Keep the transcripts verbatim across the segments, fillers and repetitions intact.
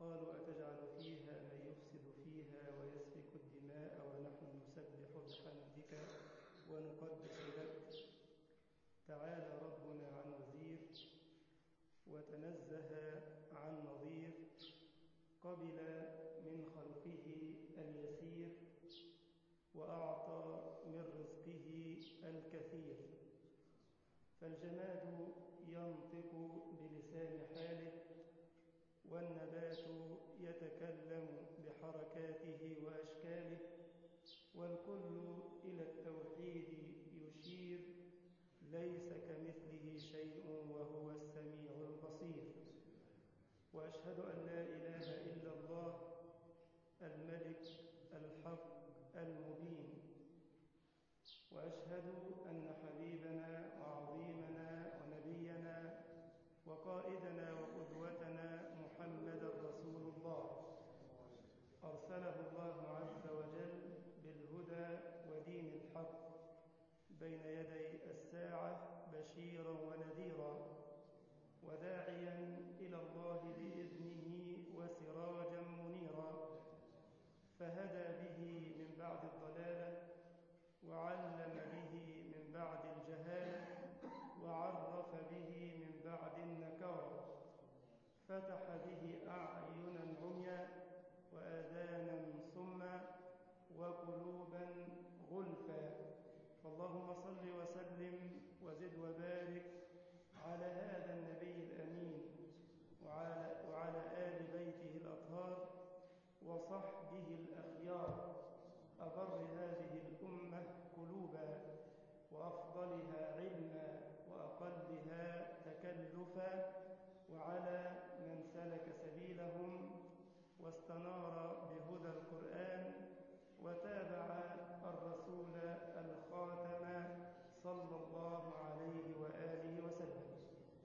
قالوا أتجعل فيها من يفسد فيها ويسفك الدماء ونحن نسبح بحمدك ونقدس لك. تعالى ربنا عن وزير وتنزه عن نظير، قبل من خلقه اليسير وأعطى من رزقه الكثير. فالجماد ينطق بلسان حاله، والنبات يتكلم بحركاته وأشكاله، والكل إلى التوحيد يشير، ليس كمثله شيء وهو السميع البصير. وأشهد أن لا إله إلا الله الملك الحق المبين، وأشهد أن حبيبنا وعظيمنا ونبينا وقائدنا وقدوتنا محمد رسول الله، أرسله الله عز وجل بالهدى ودين الحق بين يدي الساعة بشيرا ونذيرا، وداعيا إلى الله بإذنه وسراجا منيرا، فهدى به من بعد الضلالة، وعلم به من بعد الجهالة، وعرف به من بعد النكارة، فتح به أعينا عميا وآذانا صما وقلوبا غلفا. فاللهم صل وسلم وزد وبارك على هذا النبي الأمين وعلى, وعلى آل بيته الأطهار وصحبه الأخيار، أبر هذه الأمة قلوبا، وأفضلها علما، وأقلها تكلفا، وعلى من سلك سبيلهم واستنار بهدى القرآن وتابع الرسول الخاتم صلى الله عليه وآله وسلم.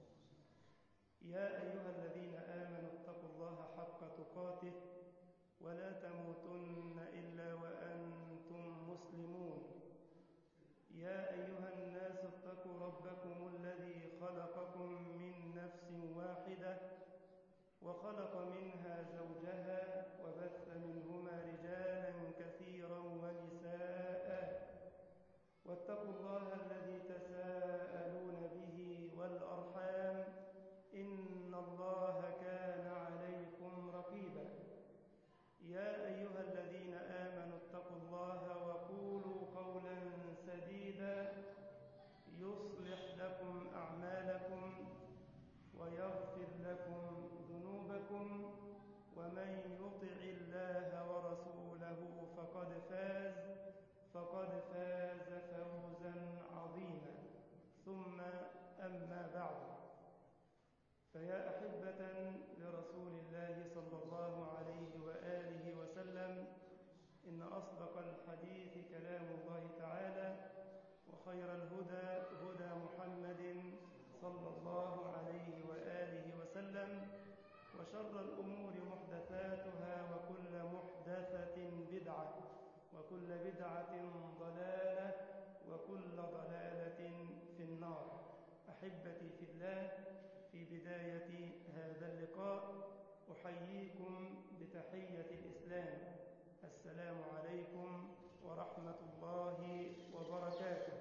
يا أيها الذين آمنوا اتقوا الله حق تقاته ولا تموتن إلا وأنتم مسلمون. يا أيها الناس اتقوا ربكم الذي خلقكم من نفس واحدة وخلق منها زوجها وبث منهما رجالا كثيرا ونساء، واتقوا الله الذي تساءلون به والأرحام، إن الله كان عليكم رقيبا. يا أيها الذين آمنوا اتقوا الله وقولوا قولا سديدا يصلح لكم أعمالكم ويغفر لكم ذنوبكم، ومن يطع الله ورسوله فقد فاز فقد فاز فوزا عظيما. ثم أما بعد، فيا أحبة لرسول الله صلى الله عليه وآله وسلم، إن أصدق الحديث كلام الله تعالى، وخير الهدى هدى محمد صلى الله عليه وآله وسلم، وشر الأمور محدثاتها، وكل محدثة بدعة، وكل بدعة ضلالة، وكل ضلالة في النار. أحبتي في الله، في بداية هذا اللقاء أحييكم بتحية الإسلام، السلام عليكم ورحمة الله وبركاته.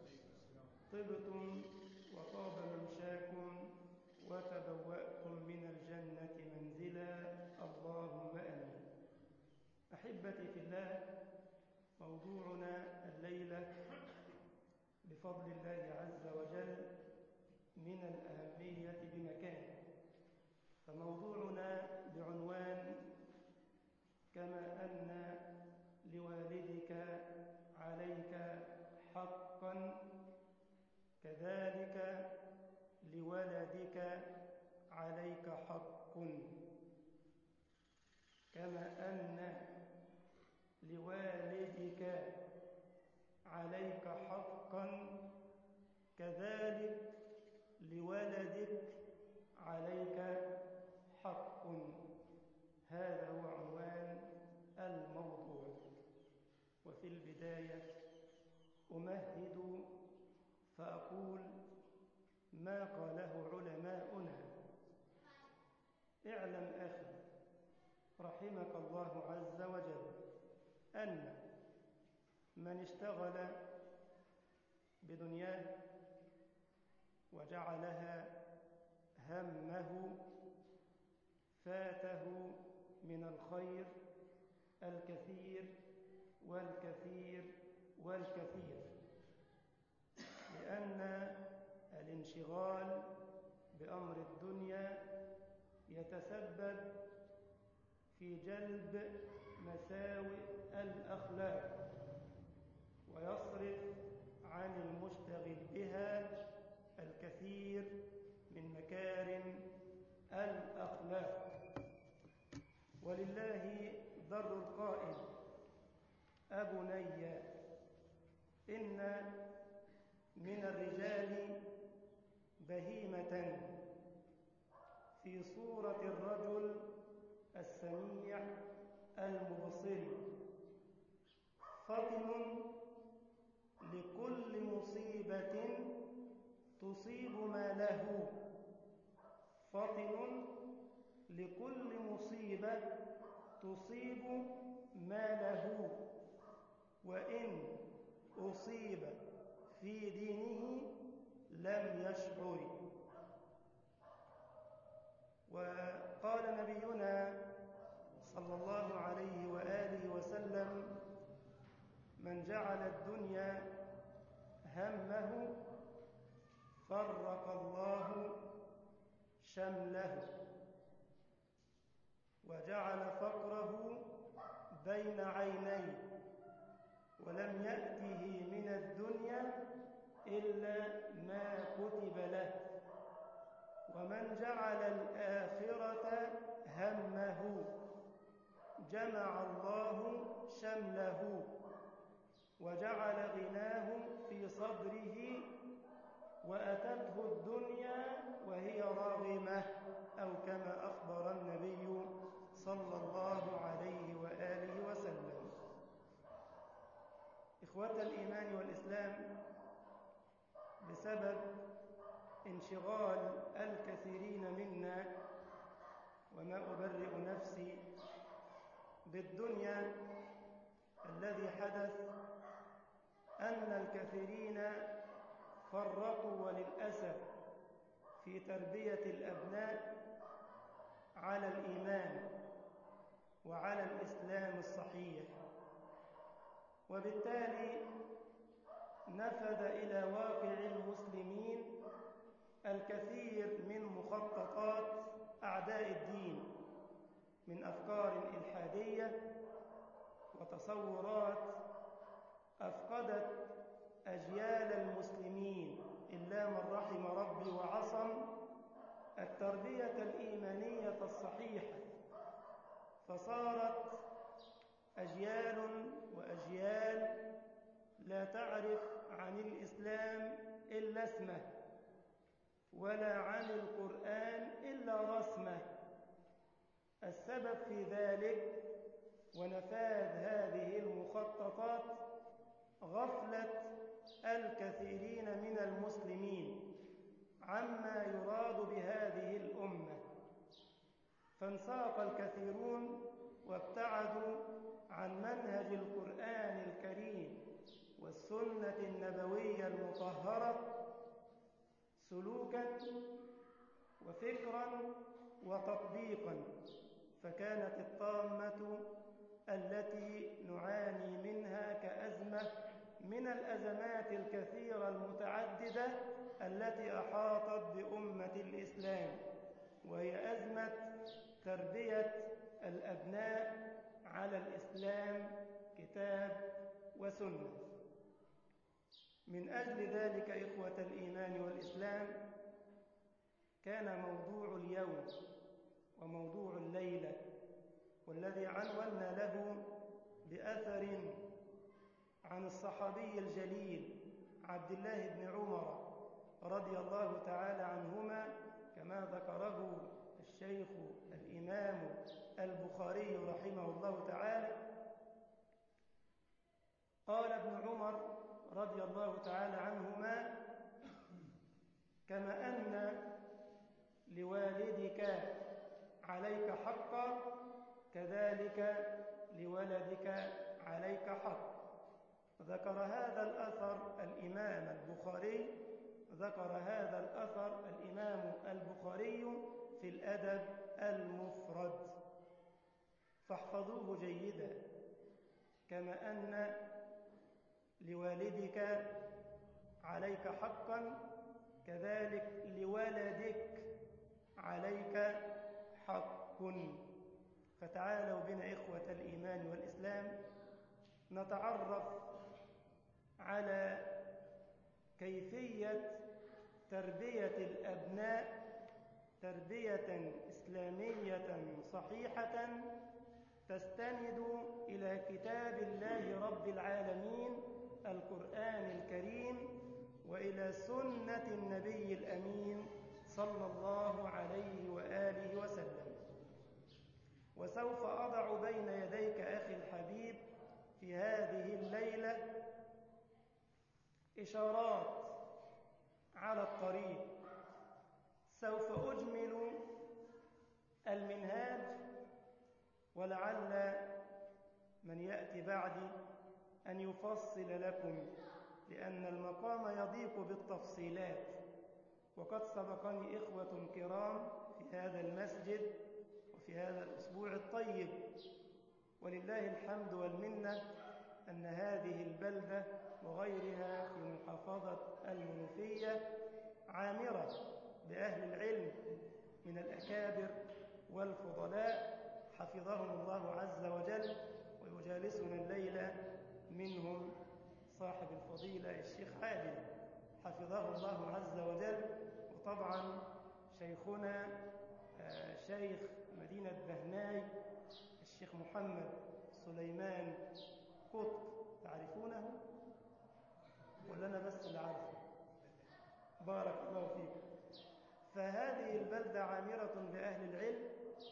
طبتم وطاب ممشاكم وتبوأتم من الجنة منزلا، اللهم آمين. أحبتي في الله، موضوعنا الليلة بفضل الله عز وجل من الأهمية بمكان، فموضوعنا بعنوان كما أن لوالدك عليك حقا كذلك لولدك عليك حق. كما أن لوالدك عليك حقا كذلك لولدك عليك حق. هذا هو عنوان الموضوع. وفي البداية أمهد فأقول ما قاله علماؤنا: اعلم أخي رحمك الله عز وجل أن من اشتغل بدنياه وجعلها همه فاته من الخير الكثير والكثير والكثير، لأن الانشغال بأمر الدنيا يتسبب في جلب مساوئ الأخلاق ويصرف عن المشتغل بها الكثير من مكارم الأخلاق. ولله ضر القائل: أبني إن من الرجال بهيمة في صورة الرجل السميع المبصر، فطن لكل مصيبة تصيب ما له، فطن لكل مصيبة تصيب ما له، وإن أصيب في دينه لم يشعر. وقال نبينا صلى الله عليه وآله وسلم: من جعل الدنيا همه فرق الله شمله وجعل فقره بين عينيه، ولم يأته من الدنيا إلا ما كتب له. ومن جعل الآخرة همه جمع الله شمله وجعل غناه في صدره، وأتته الدنيا وهي راغمة، أو كما أخبر النبي صلى الله عليه وآله وسلم. إخوة الإيمان والإسلام، بسبب انشغال الكثيرين منا، وما أبرئ نفسي بالدنيا، الذي حدث أن الكثيرين فرطوا وللأسف في تربية الأبناء على الإيمان وعلى الإسلام الصحيح، وبالتالي نفذ إلى واقع المسلمين الكثير من مخططات أعداء الدين من أفكار إلحادية وتصورات أفقدت أجيال المسلمين إلا من رحم ربي وعصم التربية الإيمانية الصحيحة، فصارت أجيال وأجيال لا تعرف عن الإسلام إلا اسمه، ولا عن القرآن إلا رسمه. السبب في ذلك ونفاذ هذه المخططات غفلة الكثيرين من المسلمين عما يراد بهذه الأمة، فانساق الكثيرون وابتعدوا عن منهج القرآن الكريم والسنة النبوية المطهرة سلوكا وفكرا وتطبيقا، فكانت الطامة التي نعاني منها كأزمة من الأزمات الكثيرة المتعددة التي أحاطت بأمة الإسلام، وهي أزمة تربية الأبناء على الإسلام كتاب وسنة. من أجل ذلك إخوة الإيمان والإسلام، كان موضوع اليوم وموضوع الليلة والذي عنونا له بأثر عن الصحابي الجليل عبد الله بن عمر رضي الله تعالى عنهما، كما ذكره الشيخ الإمام البخاري رحمه الله تعالى. قال ابن عمر رضي الله تعالى عنهما: كما أن لوالدك عليك حقا كذلك لولدك عليك حق. ذكر هذا الأثر الإمام البخاري ذكر هذا الأثر الإمام البخاري في الأدب المفرد، فاحفظوه جيدا. كما أن لوالدك عليك حقا كذلك لولدك عليك حق. فتعالوا بنا إخوة الإيمان والإسلام نتعرف على كيفية تربية الأبناء تربية إسلامية صحيحة تستند إلى كتاب الله رب العالمين القرآن الكريم وإلى سنة النبي الأمين صلى الله عليه وآله وسلم. وسوف أضع بين يديك أخي الحبيب في هذه الليلة إشارات على الطريق. سوف أجمل المنهاج، ولعل من يأتي بعدي أن يفصل لكم، لأن المقام يضيق بالتفصيلات. وقد سبقني إخوة كرام في هذا المسجد وفي هذا الأسبوع الطيب، ولله الحمد والمنة أن هذه البلدة وغيرها في محافظة المنوفية عامرة بأهل العلم من الأكابر والفضلاء حفظهم الله عز وجل. ويجالسنا الليلة منهم صاحب الفضيلة الشيخ عادل حفظه الله عز وجل، وطبعا شيخنا شيخ مدينة بهناي الشيخ محمد سليمان قطب، تعرفونه ولا أنا بس اللي عارفه؟ بارك الله فيك. فهذه البلدة عامرة بأهل العلم،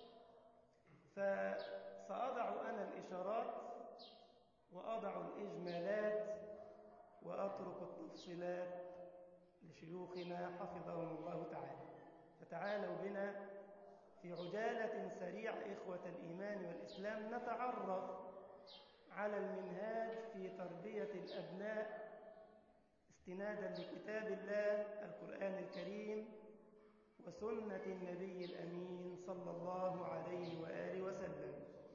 فسأضع أنا الإشارات وأضع الإجمالات وأترك التفصيلات لشيوخنا حفظهم الله تعالى. فتعالوا بنا في عجالة سريعة إخوة الإيمان والإسلام نتعرف على المنهاج في تربية الأبناء استنادا لكتاب الله القرآن الكريم وسنة النبي الأمين صلى الله عليه وآله وسلم.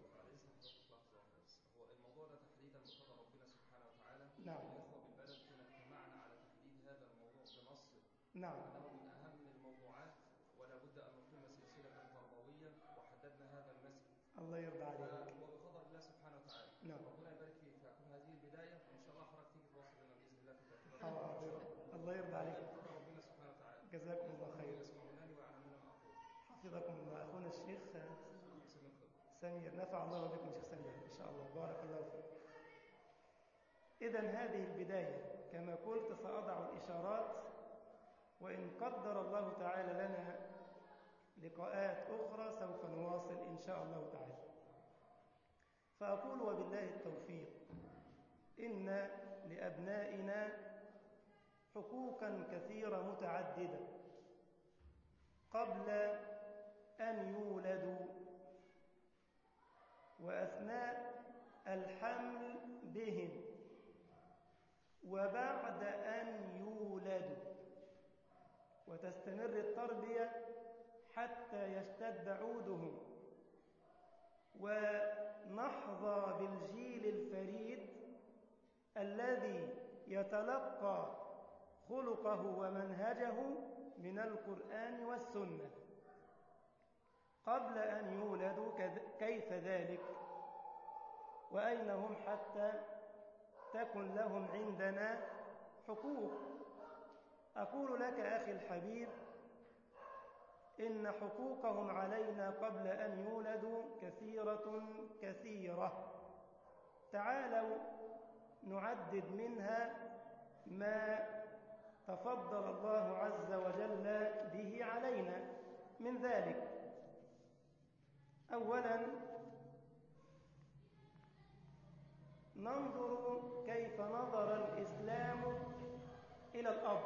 هو الموضوع ده تحديدا بقدر ربنا سبحانه وتعالى. نعم. الإخوة بالبلد كنا اجتمعنا على تحديد هذا الموضوع بنص. نعم. أنه من أهم الموضوعات ولا بد أن نقيم سلسلة تربوية، وحددنا هذا المسجد. الله يرضى عليك. وبقدر الله سبحانه وتعالى. نعم. ربنا يبارك فيك في هذه البداية، وإن شاء الله حضرتك تيجي توصل لنا بإذن الله في ترتيب. حاضر. الله يرضى عليك. بقدر ربنا سبحانه وتعالى. جزاكم الله خير. يسمعونني ويعلمون ما أقول. حفظكم الله. أخونا الشيخ سمير نفع الله بكم شيخ سمير إن شاء الله، بارك الله فيك. إذن هذه البداية كما قلت سأضع الإشارات، وإن قدر الله تعالى لنا لقاءات أخرى سوف نواصل إن شاء الله تعالى. فأقول وبالله التوفيق إن لأبنائنا حقوقا كثيرة متعددة قبل أن يولدوا وأثناء الحمل بهم وبعد أن يولدوا، وتستمر التربية حتى يشتد عودهم ونحظى بالجيل الفريد الذي يتلقى خلقه ومنهجه من القرآن والسنة قبل أن يولدوا. كيف ذلك؟ وأين هم حتى تكن لهم عندنا حقوق؟ أقول لك أخي الحبيب إن حقوقهم علينا قبل أن يولدوا كثيرة كثيرة. تعالوا نعدد منها ما تفضل الله عز وجل به علينا من ذلك. أولا ننظر كيف نظر الإسلام إلى الأب،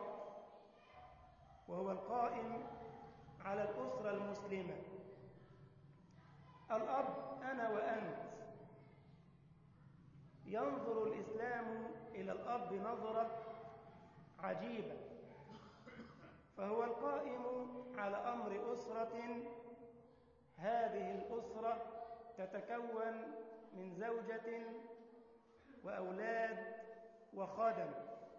وهو القائم على الأسرة المسلمة. الأب أنا وأنت. ينظر الإسلام إلى الأب نظرة عجيبة، فهو القائم على أمر أسرة. هذه الأسرة تتكون من زوجة وأولاد وخدم،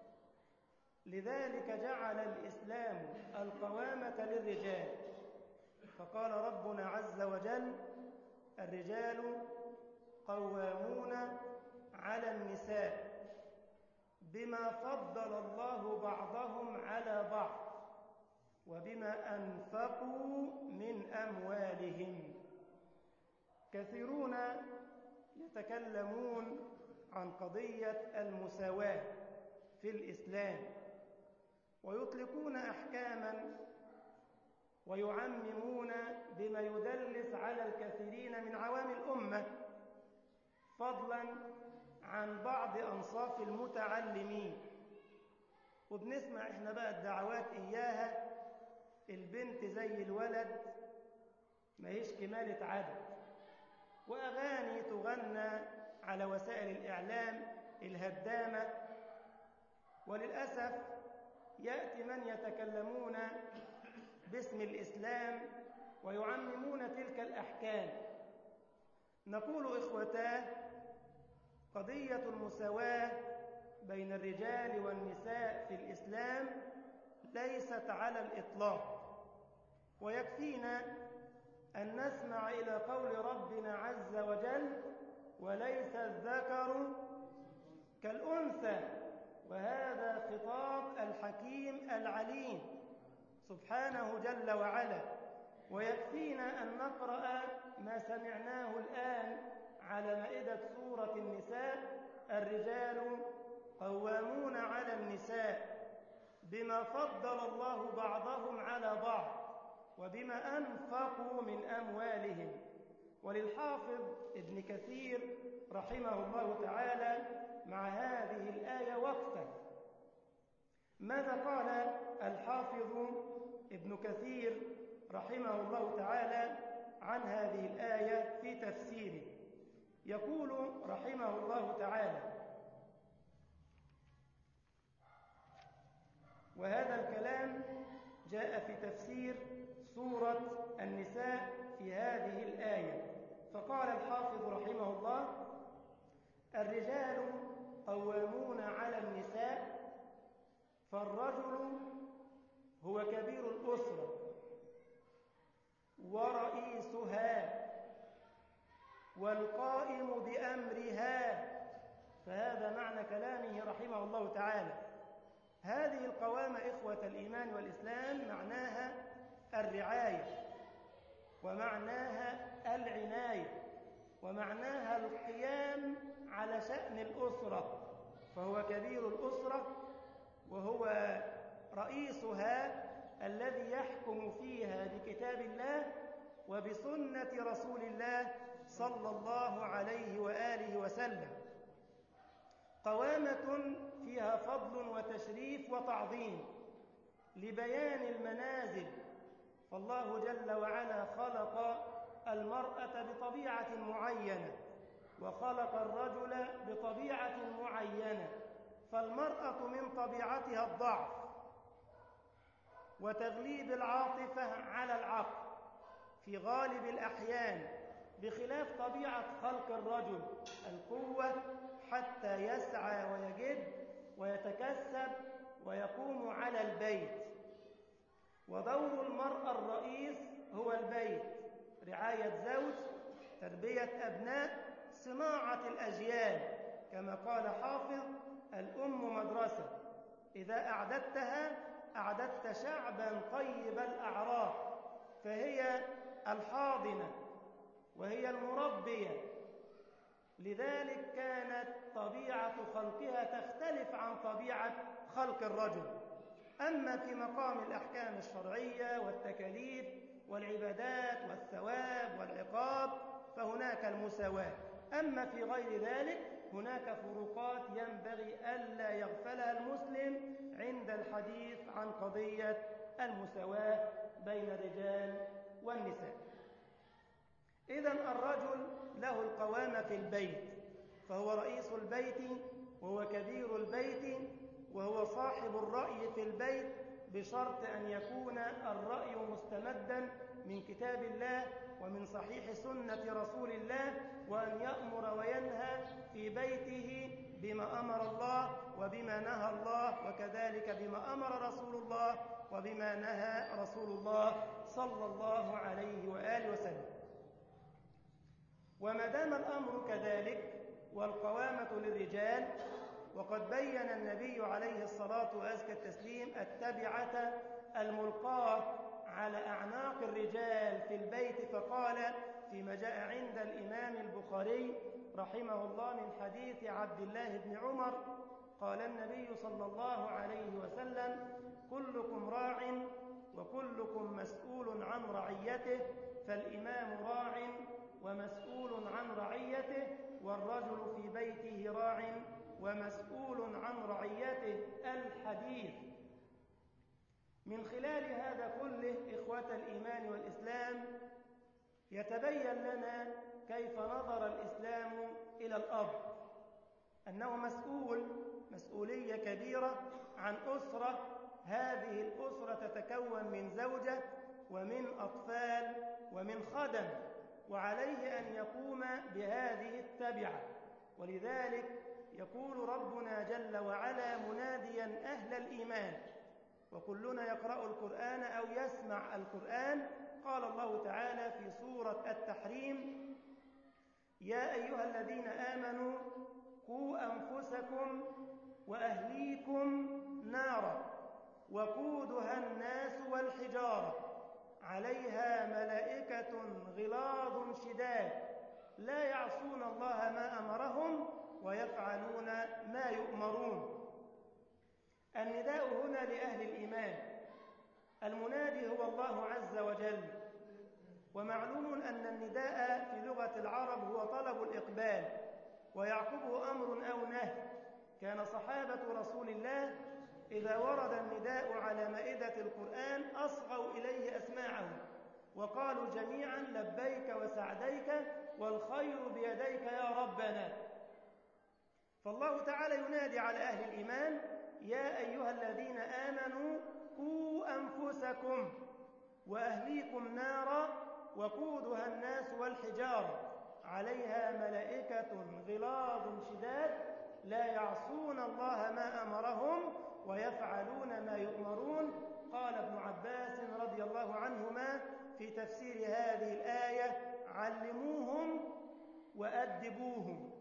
لذلك جعل الإسلام القوامة للرجال، فقال ربنا عز وجل: الرجال قوامون على النساء بما فضل الله بعضهم على بعض وبما أنفقوا من أموالهم. كثيرون يتكلمون عن قضية المساواة في الإسلام ويطلقون أحكاما ويعممون بما يدلس على الكثيرين من عوام الأمة، فضلا عن بعض أنصاف المتعلمين. وبنسمع إحنا بقى الدعوات إياها: البنت زي الولد، ما هيش كمالة عدد، وأغاني تغنى على وسائل الإعلام الهدامة. وللأسف يأتي من يتكلمون باسم الإسلام ويعممون تلك الأحكام. نقول إخوتاه: قضية المساواة بين الرجال والنساء في الإسلام ليست على الإطلاق، ويكفينا أن نسمع إلى قول ربنا عز وجل: وليس الذكر كالأنثى. وهذا خطاب الحكيم العليم سبحانه جل وعلا. ويكفينا أن نقرأ ما سمعناه الآن على مائدة سورة النساء: الرجال قوامون على النساء بما فضل الله بعضهم على بعض وبما أنفقوا من أموالهم. وللحافظ ابن كثير رحمه الله تعالى مع هذه الآية وقفة. ماذا قال الحافظ ابن كثير رحمه الله تعالى عن هذه الآية في تفسيره؟ يقول رحمه الله تعالى: وهذا الكلام جاء في تفسير سورة النساء في هذه الآية. فقال الحافظ رحمه الله: الرجال قوامون على النساء، فالرجل هو كبير الأسرة ورئيسها والقائم بأمرها. فهذا معنى كلامه رحمه الله تعالى. هذه القوامة إخوة الإيمان والإسلام معناها الرعاية، ومعناها العناية، ومعناها القيام على شأن الأسرة. فهو كبير الأسرة وهو رئيسها الذي يحكم فيها بكتاب الله وبسنة رسول الله صلى الله عليه وآله وسلم. قوامة فيها فضل وتشريف وتعظيم لبيان المنازل. فالله جل وعلا خلق المرأة بطبيعة معينة وخلق الرجل بطبيعة معينة. فالمرأة من طبيعتها الضعف وتغليب العاطفة على العقل في غالب الأحيان، بخلاف طبيعة خلق الرجل القوة حتى يسعى ويجد ويتكسب ويقوم على البيت. ودور المرأة الرئيس هو البيت: رعاية زوج، تربية أبناء، صناعة الأجيال. كما قال حافظ: الأم مدرسة، إذا أعددتها أعددت شعبا طيب الأعراق. فهي الحاضنة وهي المربية. لذلك كانت طبيعة خلقها تختلف عن طبيعة خلق الرجل. أما في مقام الأحكام الشرعية والتكاليف والعبادات والثواب والعقاب فهناك المساواة. أما في غير ذلك هناك فروقات ينبغي ألا يغفلها المسلم عند الحديث عن قضية المساواة بين الرجال والنساء. إذن الرجل له القوامة في البيت، فهو رئيس البيت وهو كبير البيت وهو صاحب الرأي في البيت، بشرط أن يكون الرأي مستمدا من كتاب الله ومن صحيح سنة رسول الله، وأن يأمر وينهى في بيته بما أمر الله وبما نهى الله، وكذلك بما أمر رسول الله وبما نهى رسول الله صلى الله عليه وآله وسلم. وما دام الأمر كذلك والقوامة للرجال، وقد بين النبي عليه الصلاة وأزكى التسليم التبعة الملقاة على أعناق الرجال في البيت، فقال فيما جاء عند الإمام البخاري رحمه الله من حديث عبد الله بن عمر قال النبي صلى الله عليه وسلم: كلكم راع وكلكم مسؤول عن رعيته، فالإمام راع ومسؤول عن رعيته، والرجل في بيته راع ومسؤول عن رعيته. الحديث. من خلال هذا كله إخوة الإيمان والإسلام يتبين لنا كيف نظر الإسلام إلى الأب، أنه مسؤول مسؤولية كبيرة عن أسرة، هذه الأسرة تتكون من زوجة ومن أطفال ومن خدم، وعليه أن يقوم بهذه التبعة. ولذلك يقول ربنا جل وعلا مناديا أهل الإيمان، وكلنا يقرأ القرآن أو يسمع القرآن، قال الله تعالى في سورة التحريم: يا أيها الذين آمنوا قوا أنفسكم وأهليكم نارا وقودها الناس والحجارة عليها ملائكة غلاظ شداد لا يعصون الله ما أمرهم ويفعلون ما يؤمرون. النداء هنا لأهل الإيمان، المنادي هو الله عز وجل، ومعلوم أن النداء في لغة العرب هو طلب الإقبال ويعقبه أمر أو نهي. كان صحابة رسول الله إذا ورد النداء على مائدة القرآن أصغوا إليه أسماعهم وقالوا جميعا: لبيك وسعديك والخير بيديك يا ربنا. فالله تعالى ينادي على أهل الإيمان: يا أيها الذين آمنوا قوا أنفسكم وأهليكم نارا وقودها الناس والحجارة عليها ملائكة غلاظ شداد لا يعصون الله ما أمرهم ويفعلون ما يؤمرون. قال ابن عباس رضي الله عنهما في تفسير هذه الآية: علموهم وأدبوهم،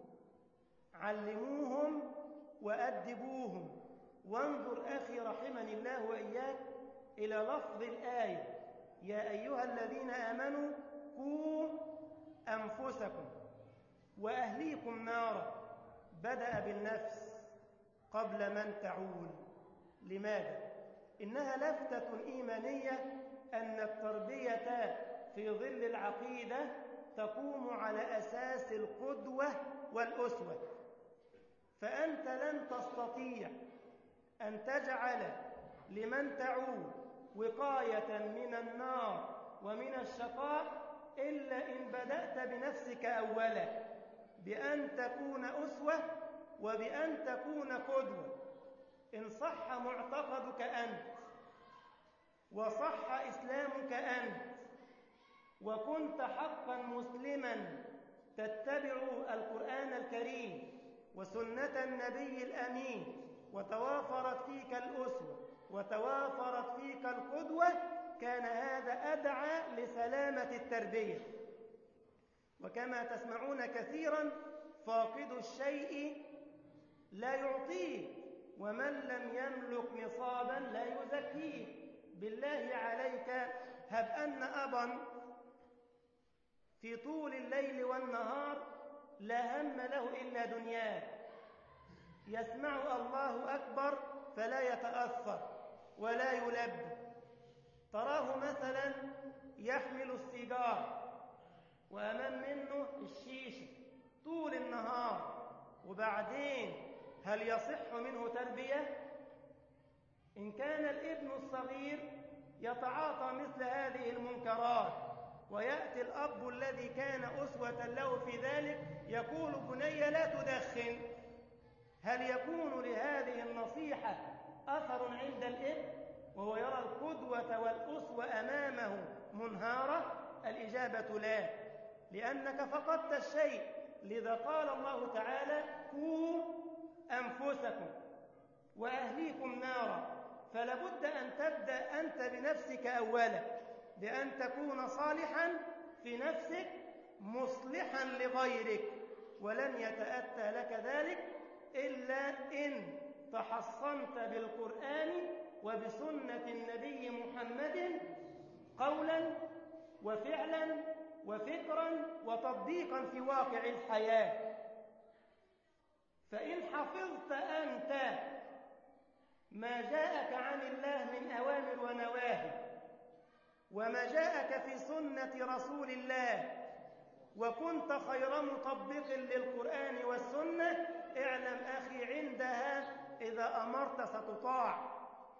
علموهم وأدبوهم. وانظر أخي رحمني الله وإياك إلى لفظ الآية: يا أيها الذين آمنوا قوا أنفسكم وأهليكم نارا، بدأ بالنفس قبل من تعول. لماذا؟ إنها لفتة إيمانية أن التربية في ظل العقيدة تقوم على أساس القدوة والأسوة، فأنت لن تستطيع أن تجعل لمن تعول وقاية من النار ومن الشقاء إلا إن بدأت بنفسك أولا، بأن تكون أسوة وبأن تكون قدوة. إن صح معتقدك أنت وصح إسلامك أنت وكنت حقا مسلما تتبع القرآن الكريم وسنة النبي الأمين، وتوافرت فيك الأسوة وتوافرت فيك القدوة، كان هذا أدعى لسلامة التربية. وكما تسمعون كثيرا: فاقد الشيء لا يعطيه، ومن لم يملك نصابا لا يزكيه. بالله عليك، هب أن أبا في طول الليل والنهار لا هم له إلا دنياه، يسمع الله أكبر فلا يتأثر ولا يلبي. تراه مثلا يحمل السيجار وأمام منه الشيشة طول النهار، وبعدين هل يصح منه تربية؟ إن كان الابن الصغير يتعاطى مثل هذه المنكرات ويأتي الأب الذي كان أسوة له في ذلك يقول بني لا تدخن، هل يكون لهذه النصيحة أثر عند الابن وهو يرى القدوة والأسوة أمامه منهارة؟ الإجابة لا، لأنك فقدت الشيء. لذا قال الله تعالى: قوا أنفسكم وأهليكم نارا. فلابد أن تبدأ أنت بنفسك أولا، بأن تكون صالحا في نفسك مصلحا لغيرك، ولن يتأتى لك ذلك إلا إن تحصنت بالقرآن وبسنة النبي محمد قولا وفعلا وفكرا وتطبيقا في واقع الحياة. فإن حفظت أنت ما جاءك عن الله من أوامر ونواهي وما جاءك في سنة رسول الله وكنت خير مطبق للقرآن والسنة، اعلم أخي عندها إذا أمرت ستطاع،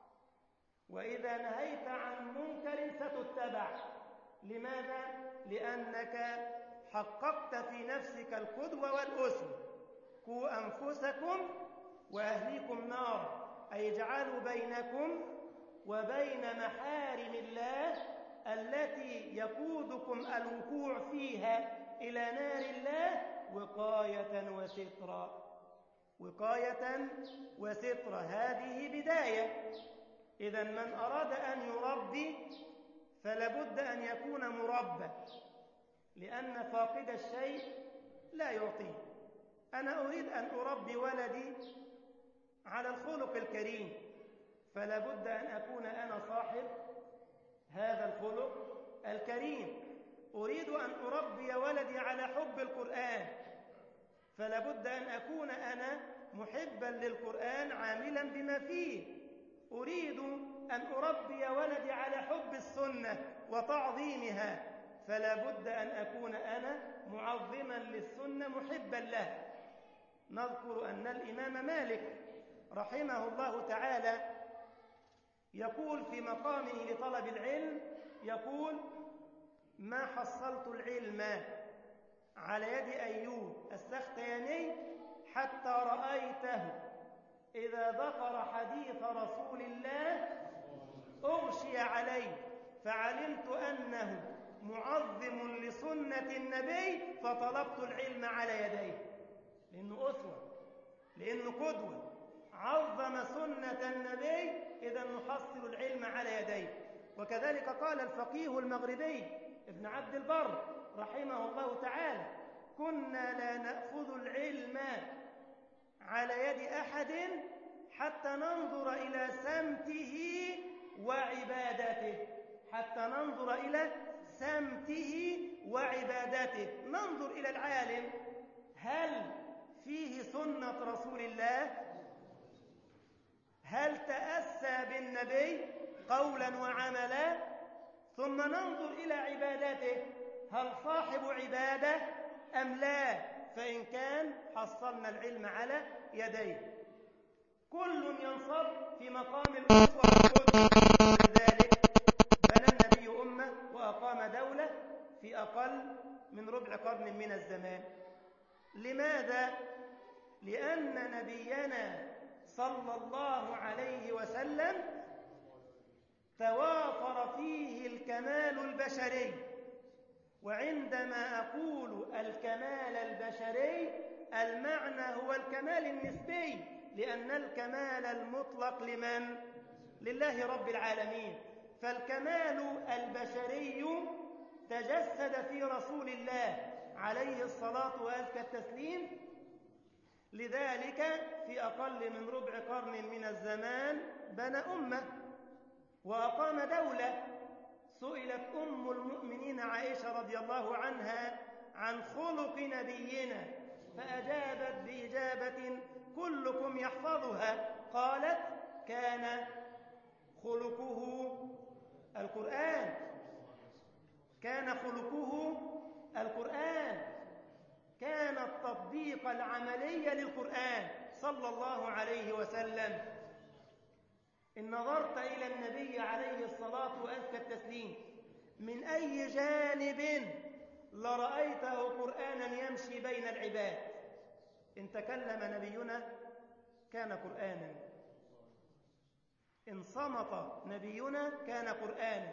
وإذا نهيت عن منكر ستتبع. لماذا؟ لأنك حققت في نفسك القدوة والأسوة. قوا أنفسكم وأهليكم نار، أي اجعلوا بينكم وبين محارم الله التي يقودكم الوقوع فيها إلى نار الله وقاية وسترا. وقاية وسترا، هذه بداية. إذا من أراد أن يربي فلابد أن يكون مربى، لأن فاقد الشيء لا يعطيه. أنا أريد أن أربي ولدي على الخلق الكريم، فلابد أن أكون أنا صاحب هذا الخلق الكريم. أريد أن أربي ولدي على حب القرآن، فلابد أن أكون أنا محبا للقرآن عاملا بما فيه. أريد أن أربي ولدي على حب السنة وتعظيمها، فلا بد أن أكون أنا معظما للسنة محبا له. نذكر أن الإمام مالك رحمه الله تعالى يقول في مقامه لطلب العلم، يقول: ما حصلت العلم على يد أيوب السختياني حتى رأيته إذا ذكر حديث رسول الله أغشي عليه، فعلمت أنه معظم لسنة النبي فطلبت العلم على يديه. لأنه أسوة، لأنه قدوة، عظم سنة النبي، إذا نحصل العلم على يديه. وكذلك قال الفقيه المغربي ابن عبد البر رحمه الله تعالى: كنا لا نأخذ العلم على يد أحد حتى ننظر إلى سمته وعبادته. حتى ننظر إلى سمته وعبادته، ننظر إلى العالم هل فيه سنة رسول الله، هل تأسى بالنبي قولا وعملا، ثم ننظر إلى عبادته هل صاحب عبادة أم لا، فإن كان حصلنا العلم على يديه. كل ينصب في مقام الأسوة والقدوة. ولذلك بنى النبي أمة وأقام دولة في أقل من ربع قرن من الزمان. لماذا؟ لأن نبينا صلى الله عليه وسلم توافر فيه الكمال البشري. وعندما أقول الكمال البشري المعنى هو الكمال النسبي، لأن الكمال المطلق لمن؟ لله رب العالمين. فالكمال البشري تجسد في رسول الله عليه الصلاة وأزكى التسليم. لذلك في أقل من ربع قرن من الزمان بنى أمة وأقام دولة. سئلت أم المؤمنين عائشة رضي الله عنها عن خلق نبينا، فأجابت بإجابة كلكم يحفظها، قالت: كان خلقه القرآن. كان خلقه القرآن، كان التطبيق العملي للقرآن صلى الله عليه وسلم. إن نظرت إلى النبي عليه الصلاة وأزكى التسليم من أي جانب لرأيته قرآنا يمشي بين العباد. إن تكلم نبينا كان قرآنا، إن صمت نبينا كان قرآنا،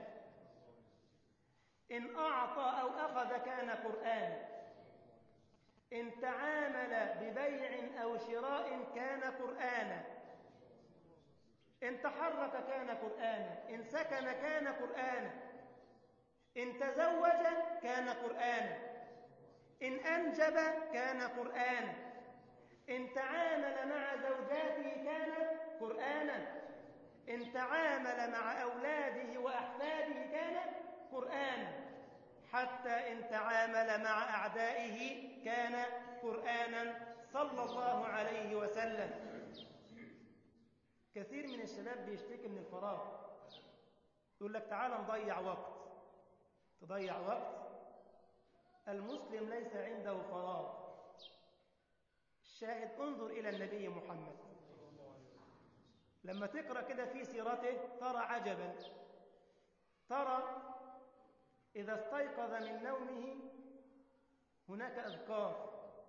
إن أعطى أو أخذ كان قرآنا، إن تعامل ببيع أو شراء كان قرآنا، إن تحرك كان قرآنا، إن سكن كان قرآنا، إن تزوج كان قرآنا، إن أنجب كان قرآنا، إن تعامل مع زوجاته كان قرآنا، إن تعامل مع أولاده وأحفاده كان قرآنا، حتى إن تعامل مع أعدائه كان قرآنا صلى الله عليه وسلم. كثير من الشباب بيشتكي من الفراغ، يقول لك تعال نضيع وقت. تضيع وقت؟ المسلم ليس عنده فراغ. الشاهد انظر إلى النبي محمد، لما تقرأ كده في سيرته ترى عجبا. ترى إذا استيقظ من نومه هناك أذكار،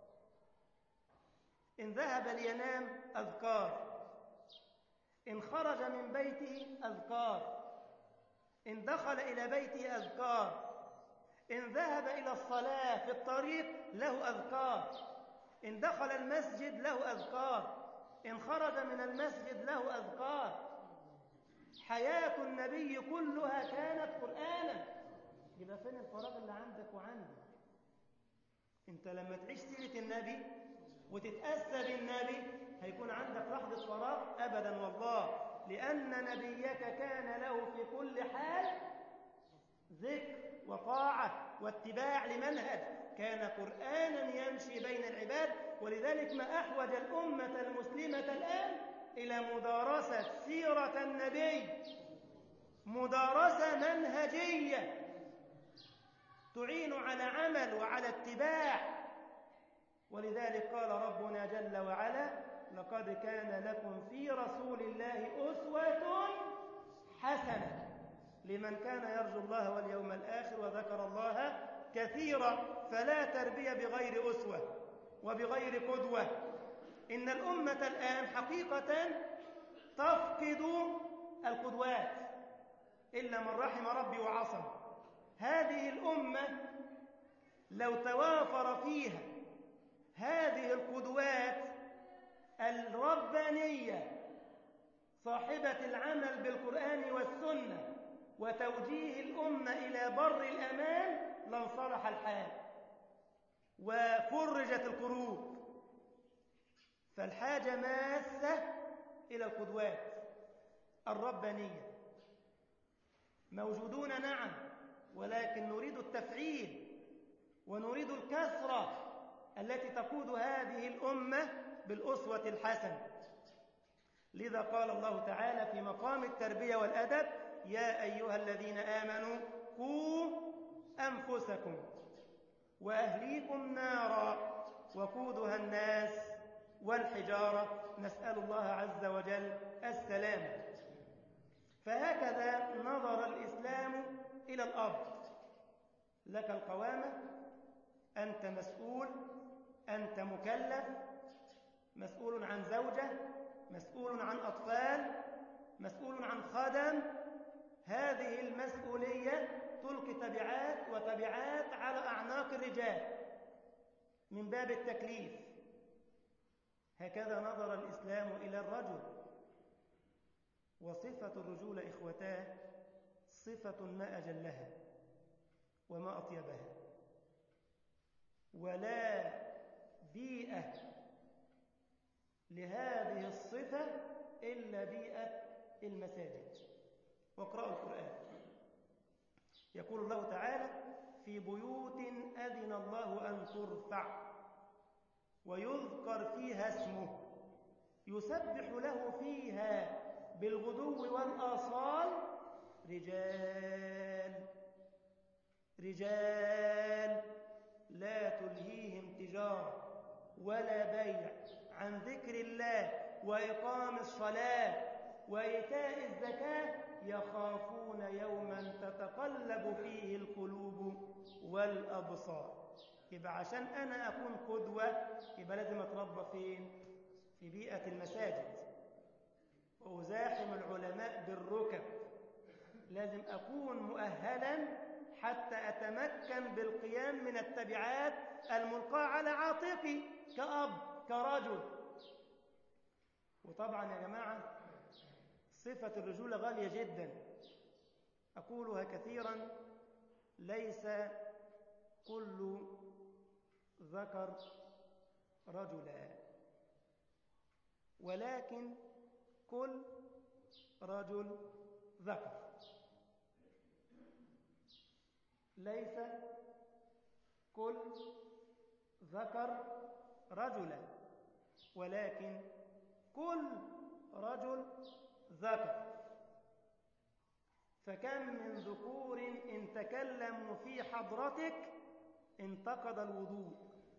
إن ذهب لينام أذكار، إن خرج من بيته أذكار، إن دخل إلى بيته أذكار، إن ذهب إلى الصلاة في الطريق له أذكار، إن دخل المسجد له أذكار، إن خرج من المسجد له أذكار. حياة النبي كلها كانت قرآنا. يبقى فين الفراغ اللي عندك وعندي؟ انت لما تعيش سيرة النبي وتتأسى بالنبي هيكون عندك لحظة فراغ؟ أبدا والله، لأن نبيك كان له في كل حال ذكر وطاعة واتباع لمنهج، كان قرآنا يمشي بين العباد. ولذلك ما أحوج الأمة المسلمة الآن إلى مدارسة سيرة النبي، مدارسة منهجية تعين على عمل وعلى اتباع. ولذلك قال ربنا جل وعلا: لقد كان لكم في رسول الله أسوة حسنة لمن كان يرجو الله واليوم الآخر وذكر الله كثيرا. فلا تربية بغير أسوة وبغير قدوة. إن الأمة الآن حقيقة تفقد القدوات إلا من رحم ربي وعصم. هذه الأمة لو توافر فيها هذه القدوات الربانية صاحبة العمل بالقرآن والسنة وتوجيه الأمة إلى بر الأمان لانصلح الحال وفرجت الكروب. فالحاجة ماسة إلى القدوات الربانية. موجودون نعم، ولكن نريد التفعيل ونريد الكثرة التي تقود هذه الأمة بالأسوة الحسنة. لذا قال الله تعالى في مقام التربية والأدب: يا أيها الذين آمنوا قوا أنفسكم وأهليكم نارا وقودها الناس والحجارة. نسأل الله عز وجل السلام. فهكذا نظر الإسلام إلى الأرض. لك القوامة، أنت مسؤول، أنت مكلف، مسؤول عن زوجة، مسؤول عن أطفال، مسؤول عن خدم. هذه المسؤولية تلقي تبعات وتبعات على أعناق الرجال من باب التكليف. هكذا نظر الإسلام إلى الرجل. وصفة الرجولة إخوتاه صفة ما أجلها وما أطيبها، ولا بيئة لهذه الصفة إلا بيئة المساجد. واقرأوا القرآن. يقول الله تعالى: في بيوت أذن الله أن ترفع ويذكر فيها اسمه يسبح له فيها بالغدو والآصال رجال رجال لا تلهيهم تجارة ولا بيع عن ذكر الله وإقام الصلاة وإيتاء الزكاة يخافون يوما تتقلب فيه القلوب والأبصار. يبقى عشان أنا أكون قدوة يبقى لازم أتربى فين؟ في بيئة المساجد، وأزاحم العلماء بالركب. لازم أكون مؤهلا حتى أتمكن بالقيام من التبعات الملقاة على عاتقي كأب كرجل. وطبعا يا جماعة صفة الرجولة غالية جدا، أقولها كثيرا: ليس كل ذكر رجلا، ولكن كل رجل ذكر. ليس كل ذكر رجلا، ولكن كل رجل ذكر. فكم من ذكور إن تكلموا في حضرتك انتقض الوضوء.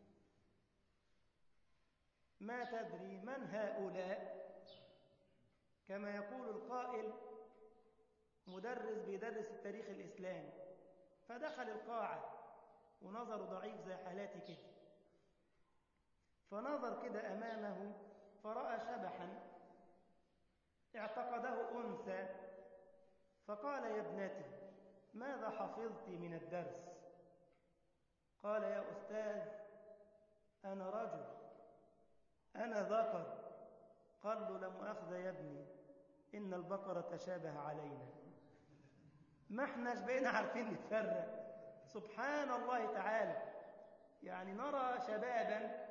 ما تدري من هؤلاء؟ كما يقول القائل: مدرس بيدرس التاريخ الإسلامي، فدخل القاعة ونظره ضعيف زي حالاتي كده، فنظر كده أمامه فرأى شبحا اعتقده أنثى، فقال: يا ابنتي ماذا حفظت من الدرس؟ قال: يا أستاذ أنا رجل، أنا ذكر. قال له: لا مؤاخذة يا ابني، إن البقرة تشابه علينا. ما احناش بقينا عارفين نتفرق. سبحان الله تعالى. يعني نرى شبابا،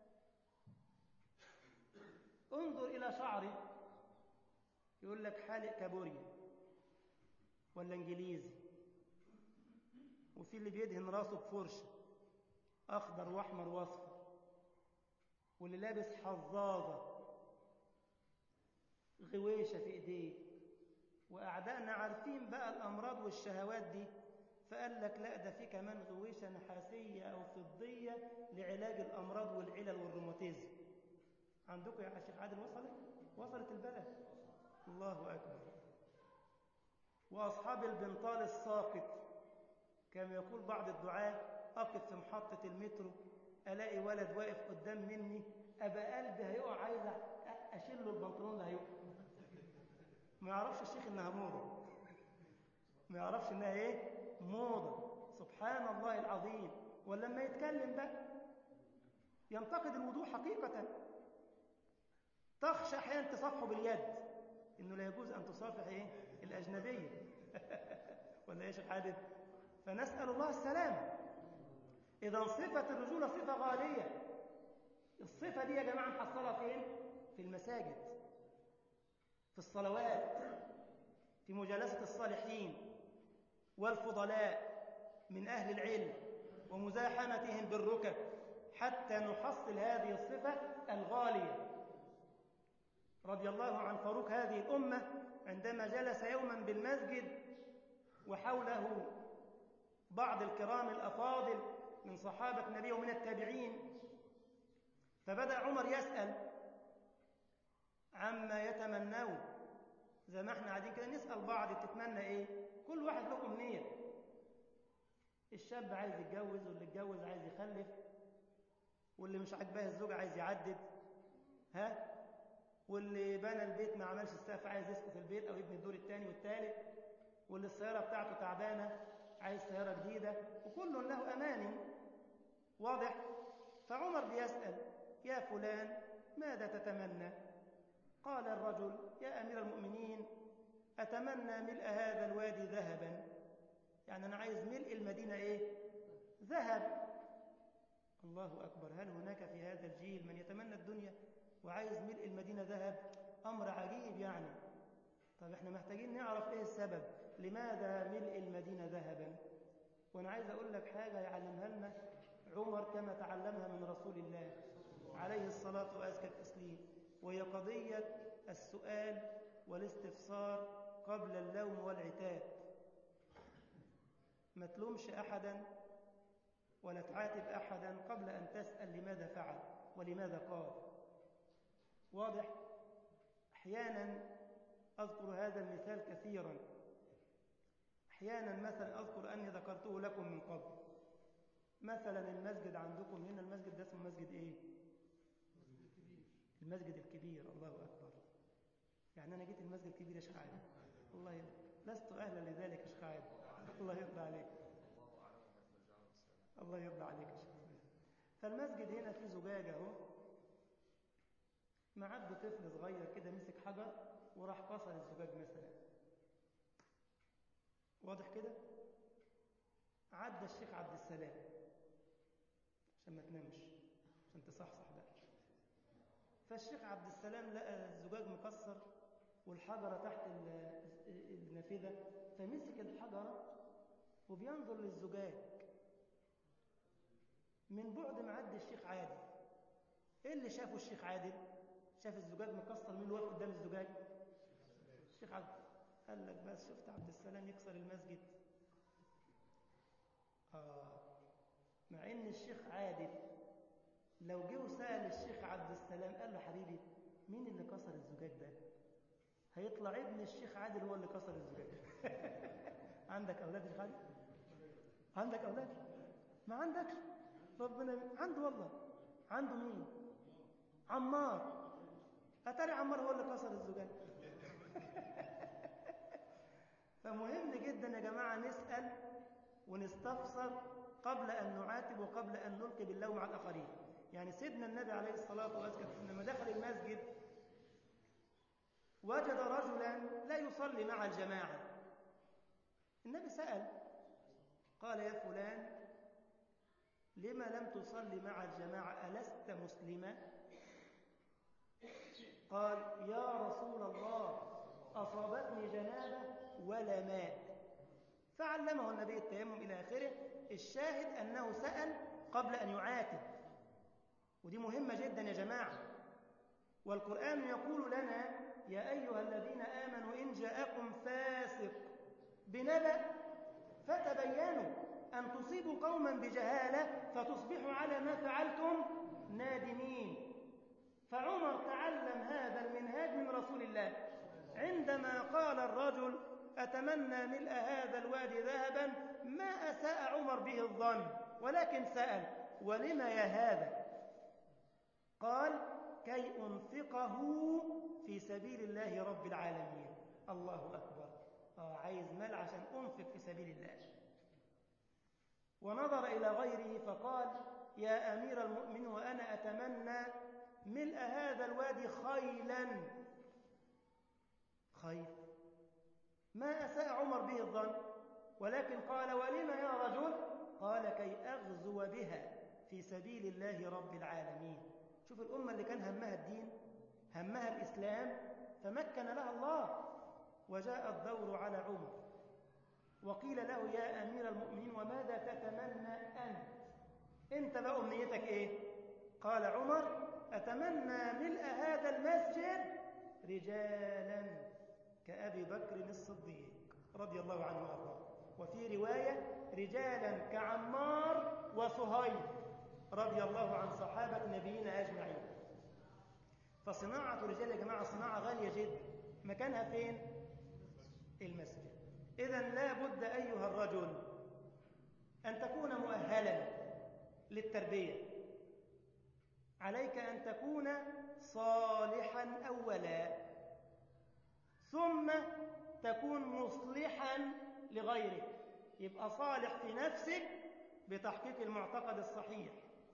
انظر إلى شعره، يقول لك حالق كابوريا ولا انجليزي، وفي اللي بيدهن راسه بفرشه اخضر واحمر واصفر، واللي لابس حظاظه غويشه في ايديه. واعدائنا عارفين بقى الامراض والشهوات دي، فقال لك لا ده في كمان غويشه نحاسيه او فضيه لعلاج الامراض والعلل والروماتيزم. عندكم يا شيخ عادل وصلت وصلت البلد؟ الله اكبر. واصحاب البنطال الساقط، كما يقول بعض الدعاة: اقف في محطه المترو الاقي ولد واقف قدام مني، ابقى قلبي هيقع، عايز اشيل له البنطلون اللي هيقع. ما يعرفش الشيخ انها موضه، ما يعرفش انها ايه؟ موضه. سبحان الله العظيم. ولما يتكلم بقى ينتقد الوضوء حقيقه. تخشى احيانا تصافحه باليد، انه لا يجوز ان تصافح ايه؟ الاجنبيه. ولا ايش الحادث؟ فنسال الله السلامه. اذا صفه الرجوله صفه غاليه. الصفه دي يا جماعه نحصلها فين؟ في المساجد، في الصلوات، في مجالسه الصالحين والفضلاء من اهل العلم ومزاحمتهم بالركب، حتى نحصل هذه الصفه الغاليه. رضي الله عن فاروق هذه الأمة عندما جلس يوما بالمسجد وحوله بعض الكرام الأفاضل من صحابة النبي ومن التابعين، فبدأ عمر يسأل عما يتمنون. زي ما احنا قاعدين كده نسأل بعض: تتمنى ايه؟ كل واحد له أمنية. الشاب عايز يتجوز، واللي اتجوز عايز يخلف، واللي مش عاجباه الزوجة عايز يعدد، ها؟ واللي بنى البيت ما عملش السقف عايز يسقف البيت او يبني الدور الثاني والثالث، واللي السياره بتاعته تعبانه عايز سياره جديده، وكل له اماني. واضح؟ فعمر بيسال: يا فلان ماذا تتمنى؟ قال الرجل: يا امير المؤمنين اتمنى ملء هذا الوادي ذهبا. يعني انا عايز ملء المدينه ايه؟ ذهب. الله اكبر. هل هناك في هذا الجيل من يتمنى الدنيا وعايز ملء المدينة ذهب؟ أمر عجيب يعني. طب احنا محتاجين نعرف ايه السبب، لماذا ملء المدينة ذهبا؟ وانا عايز اقول لك حاجة يعلمها لنا عمر كما تعلمها من رسول الله عليه الصلاة وأزكى التسليم، وهي قضية السؤال والاستفسار قبل اللوم والعتاب. ما تلومش أحدا ولا تعاتب أحدا قبل أن تسأل لماذا فعل ولماذا قال. واضح؟ أحيانا أذكر هذا المثال كثيرا. أحيانا مثلا أذكر أني ذكرته لكم من قبل. مثلا المسجد عندكم هنا، المسجد ده اسمه مسجد إيه؟ المسجد الكبير. الله أكبر. يعني أنا جيت المسجد الكبير يا شيخ عادل. الله يرضى. لست أهلا لذلك يا شيخ عادل. الله يرضى عليك. الله يرضى عليك يا شيخ. فالمسجد هنا فيه زجاجة اهو. معد طفل صغير كده مسك حجر وراح كسر الزجاج مثلا. واضح كده؟ عدى الشيخ عبد السلام عشان ما تنامش، عشان تصحصح بقى. فالشيخ عبد السلام لقى الزجاج مكسر والحجرة تحت النافذة، فمسك الحجرة وبينظر للزجاج. من بعد معدي الشيخ عادل. ايه اللي شافه الشيخ عادل؟ شاف الزجاج مكسر. مين اللي واقف قدام الزجاج؟ الشيخ عادل. قال لك بس شفت عبد السلام يكسر المسجد. آه مع ان الشيخ عادل لو جه وسأل الشيخ عبد السلام قال له حبيبي مين اللي كسر الزجاج ده؟ هيطلع ابن الشيخ عادل هو اللي كسر الزجاج. عندك اولاد يا شيخ عادل؟ عندك اولاد؟ ما عندكش؟ ربنا عنده والله. عنده مين؟ عمار. اتاري عمار هو اللي كسر الزجاج. فمهم جدا يا جماعه نسال ونستفسر قبل ان نعاتب وقبل ان نلقي باللوم على الاخرين. يعني سيدنا النبي عليه الصلاه والسلام لما دخل المسجد وجد رجلا لا يصلي مع الجماعه. النبي سال قال يا فلان لما لم تصلي مع الجماعة؟ ألست مسلما؟ قال يا رسول الله أصابتني جنابة ولا ماء. فعلمه النبي التيمم إلى آخره. الشاهد أنه سأل قبل أن يعاتب، ودي مهمة جدا يا جماعة. والقرآن يقول لنا يا أيها الذين آمنوا إن جاءكم فاسق بنبأ فتبينوا أن تصيبوا قوما بجهالة فتصبحوا على ما فعلتم نادمين. فعمر تعلم هذا المنهاج من رسول الله عندما قال الرجل أتمنى ملء هذا الوادي ذهبا، ما أساء عمر به الظن، ولكن سأل ولم يا هذا؟ قال كي أنفقه في سبيل الله رب العالمين. الله أكبر. آه عايز مال عشان أنفق في سبيل الله. ونظر إلى غيره فقال يا أمير المؤمنين وأنا أتمنى ملء هذا الوادي خيلا. خيل ما أساء عمر به الظن، ولكن قال ولم يا رجل؟ قال كي أغزو بها في سبيل الله رب العالمين. شوف الأمة اللي كان همها الدين، همها الإسلام، فمكن لها الله. وجاء الدور على عمر وقيل له يا أمير المؤمنين وماذا تتمنى أنت؟ أنت بقى أمنيتك إيه؟ قال عمر أتمنى ملء هذا المسجد رجالا كأبي بكر الصديق رضي الله عنه وأرضاه، وفي رواية رجالا كعمار وصهيب رضي الله عن صحابة نبينا أجمعين. فصناعة الرجال يا جماعة صناعة غالية جدا. مكانها فين؟ المسجد. إذن لا بد أيها الرجل أن تكون مؤهلا للتربية. عليك أن تكون صالحا أولا، ثم تكون مصلحا لغيرك. يبقى صالح في نفسك بتحقيق المعتقد الصحيح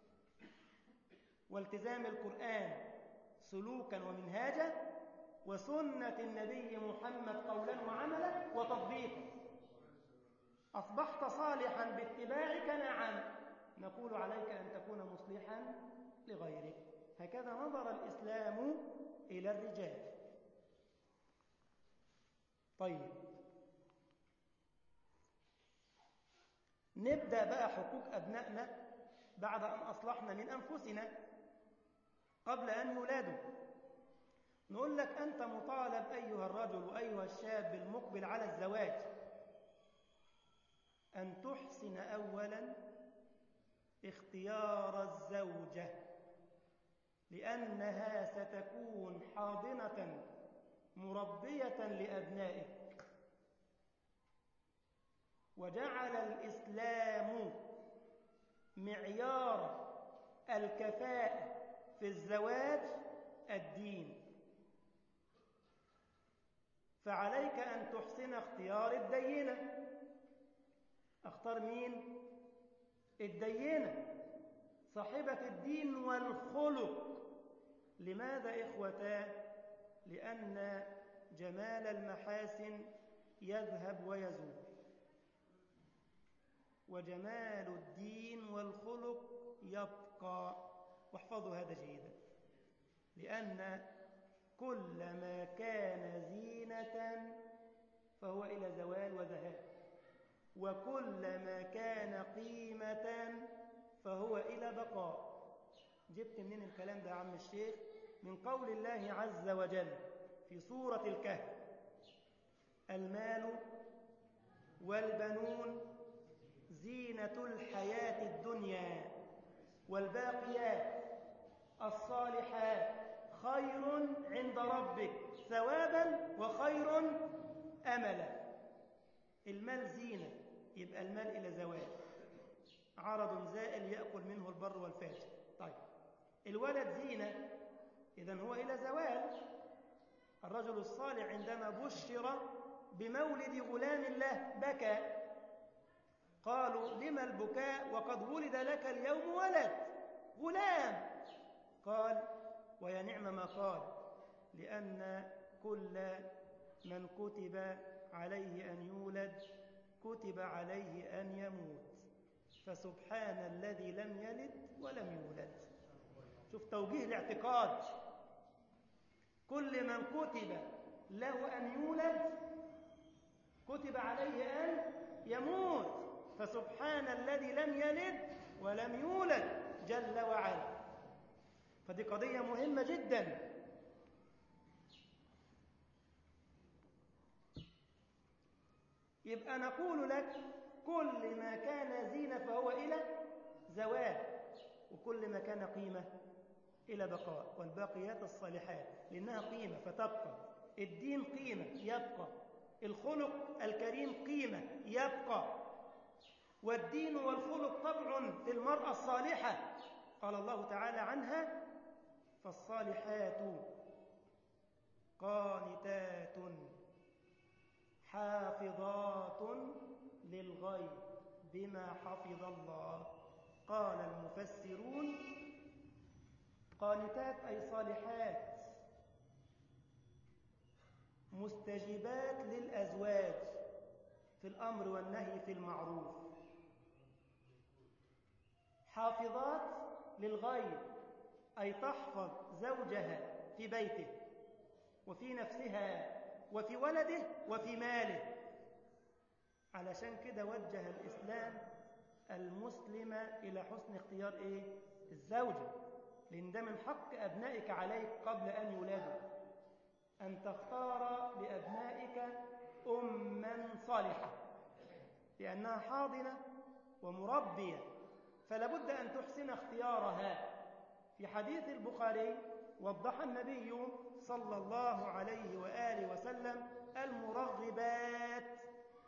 والتزام القرآن سلوكا ومنهاجا، وسنة النبي محمد قولا وعملا وتطبيقا. أصبحت صالحا باتباعك، نعم، نقول عليك أن تكون مصلحا لغيرك. هكذا نظر الإسلام إلى الرجال. طيب نبدأ بقى حقوق أبنائنا بعد أن أصلحنا من أنفسنا قبل أن يولادوا. نقول لك أنت مطالب أيها الرجل وأيها الشاب المقبل على الزواج أن تحسن أولا اختيار الزوجة، لأنها ستكون حاضنة مربية مربية لأبنائك، وجعل الإسلام معيار الكفاءة في الزواج الدين، فعليك أن تحسن اختيار الدينة. اختار مين؟ الدينة صاحبة الدين والخلق. لماذا إخوتا؟ لأن جمال المحاسن يذهب ويزول، وجمال الدين والخلق يبقى. واحفظوا هذا جيدا، لأن كل ما كان زينة فهو إلى زوال وذهاب، وكل ما كان قيمة فهو إلى بقاء. جبت منين الكلام ده يا عم الشيخ؟ من قول الله عز وجل في سورة الكهف: المال والبنون زينة الحياة الدنيا والباقيات الصالحات خير عند ربك ثوابا وخير أملا. المال زينة، يبقى المال إلى زوال، عرض زائل يأكل منه البر والفاجر. طيب الولد زينة، إذن هو إلى زوال. الرجل الصالح عندما بشر بمولد غلام له بكى، قالوا: لما البكاء وقد ولد لك اليوم ولد غلام؟ قال: ويا نعم ما قال، لأن كل من كتب عليه أن يولد كتب عليه أن يموت، فسبحان الذي لم يلد ولم يولد. شوف توجيه الاعتقاد، كل من كتب له أن يولد كتب عليه أن يموت، فسبحان الذي لم يلد ولم يولد جل وعلا. فدي قضية مهمة جدا. يبقى نقول لك كل ما كان زينة فهو إلى زوال، وكل ما كان قيمة إلى بقاء. والباقيات الصالحات لأنها قيمة فتبقى، الدين قيمة يبقى، الخلق الكريم قيمة يبقى، والدين والخلق طبع في المرأة الصالحة. قال الله تعالى عنها: فالصالحات قانتات حافظات للغيب بما حفظ الله. قال المفسرون: قانتات أي صالحات مستجيبات للأزواج في الأمر والنهي في المعروف، حافظات للغيب أي تحفظ زوجها في بيته وفي نفسها وفي ولده وفي ماله. علشان كده وجه الإسلام المسلم إلى حسن اختيار إيه؟ الزوجة، لأن ده من حق أبنائك عليك قبل أن يولدوا، أن تختار لأبنائك أماً صالحة، لأنها حاضنة ومربية، فلا بد أن تحسن اختيارها. في حديث البخاري وضح النبي صلى الله عليه وآله وسلم المرغبات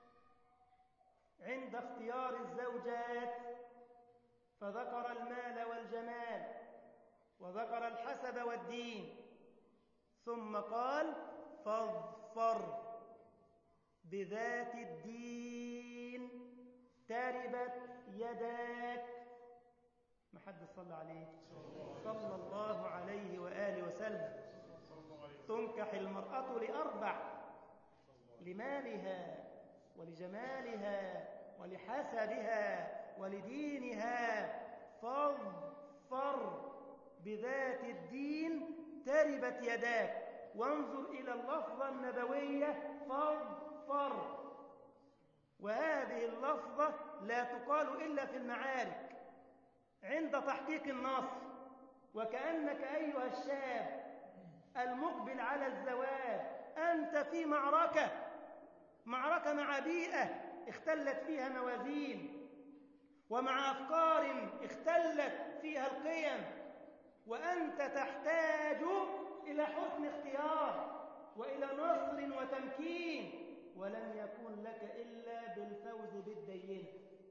عند اختيار الزوجات، فذكر المال والجمال، وذكر الحسب والدين، ثم قال: فاظفر بذات الدين تربت يداك. ما حد صلى عليه صلى الله عليه وآله وسلم. تنكح المرأة لأربع: لمالها ولجمالها ولحسبها ولدينها. فاظفر بذات الدين تربت يداك. وانظر إلى اللفظة النبوية فاظفر، وهذه اللفظة لا تقال إلا في المعارك عند تحقيق النصر. وكأنك أيها الشاب المقبل على الزواج أنت في معركة معركة مع بيئة اختلت فيها موازين، ومع أفكار اختلت فيها القيم، وأنت تحتاج إلى حسن اختيار وإلى نصر وتمكين، ولن يكون لك إلا بالفوز بالدين.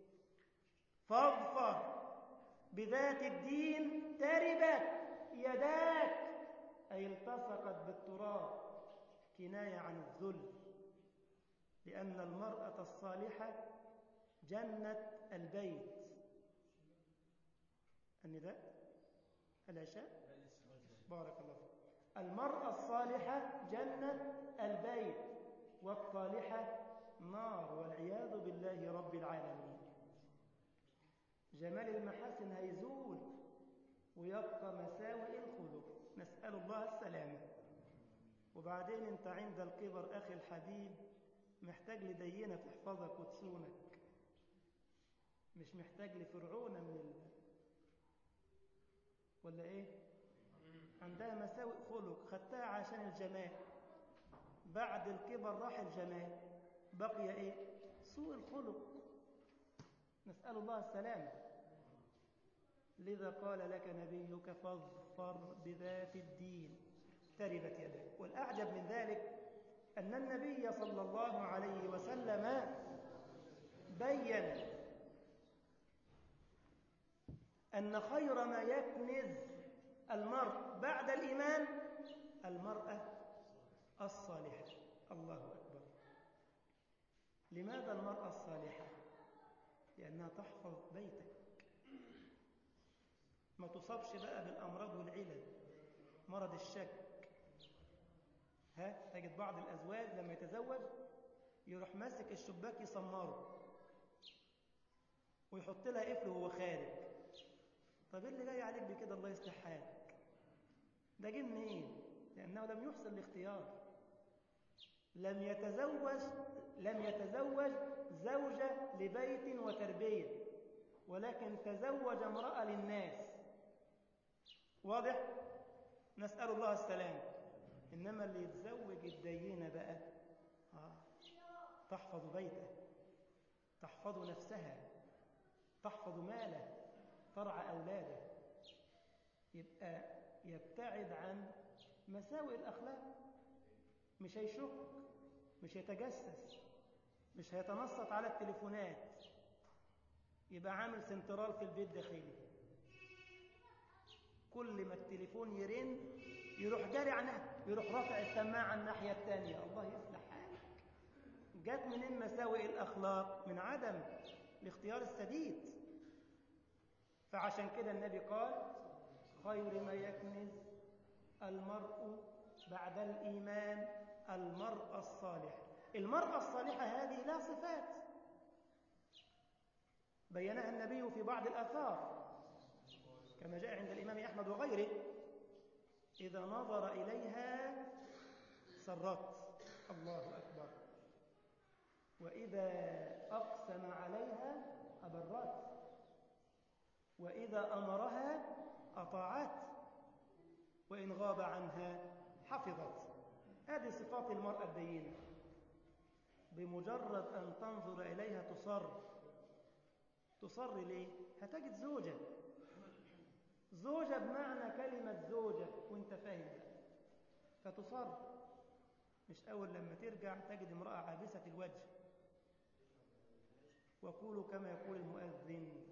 فاظفر بذات الدين تربت يداك، أي التصقت بالتراب، كناية عن الذل، لأن المرأة الصالحة جنة البيت. النداء العشاء بارك الله فيك. المرأة الصالحة جنة البيت، والطالحة نار، والعياذ بالله رب العالمين. جمال المحاسن هيزول ويبقى مساوئ الخلق، نسأل الله السلامة. وبعدين انت عند الكبر أخي الحبيب محتاج لدينة تحفظك وتصونك، مش محتاج لفرعون من ال... ولا ايه؟ عندها مساوئ خلق خدتها عشان الجمال، بعد الكبر راح الجمال، بقي ايه؟ سوء الخلق، نسأل الله السلامة. لذا قال لك نبيك فاظفر بذات الدين تربت يداك. والأعجب من ذلك أن النبي صلى الله عليه وسلم بين أن خير ما يكنز المرء بعد الإيمان المرأة الصالحة. الله أكبر. لماذا المرأة الصالحة؟ لأنها تحفظ بيتك، ما تصابش بقى بالأمراض والعلل، مرض الشك. ها تجد بعض الأزواج لما يتزوج يروح ماسك الشباك يسمره ويحط لها قفل وهو خارج. طب اللي جاي عليك بكده الله يصلح حالك، ده جه منين؟ لأنه لم يحسن الاختيار، لم يتزوج لم يتزوج زوجة لبيت وتربية، ولكن تزوج امرأة للناس. واضح؟ نسأل الله السلام. إنما اللي يتزوج الدينة بقى آه. تحفظ بيته، تحفظ نفسها، تحفظ ماله، ترعى أولاده، يبقى يبتعد عن مساوئ الأخلاق، مش هيشك، مش هيتجسس، مش هيتنصت على التليفونات، يبقى عامل سنترال في البيت داخلي، كل ما التليفون يرن يروح جاري عنها، يروح رافع السماعة الناحية الثانية. الله يصلح حالك. جت منين مساوئ الأخلاق؟ من عدم الاختيار السديد. فعشان كده النبي قال خير ما يكنز المرء بعد الإيمان المرأة الصالحة. المرأة الصالحة هذه لها صفات بينها النبي في بعض الآثار كما جاء عند الإمام أحمد وغيره: إذا نظر إليها سرت، الله أكبر، وإذا أقسم عليها أبرت، وإذا أمرها أطاعت، وإن غاب عنها حفظت. هذه صفات المرأة الدينة، بمجرد أن تنظر إليها تصر. تصر ليه؟ هتجد زوجة، زوجة بمعنى كلمة زوجة وانت فاهم، فتصر. مش أول لما ترجع تجد امرأة عابسة الوجه. وقولوا كما يقول المؤذن.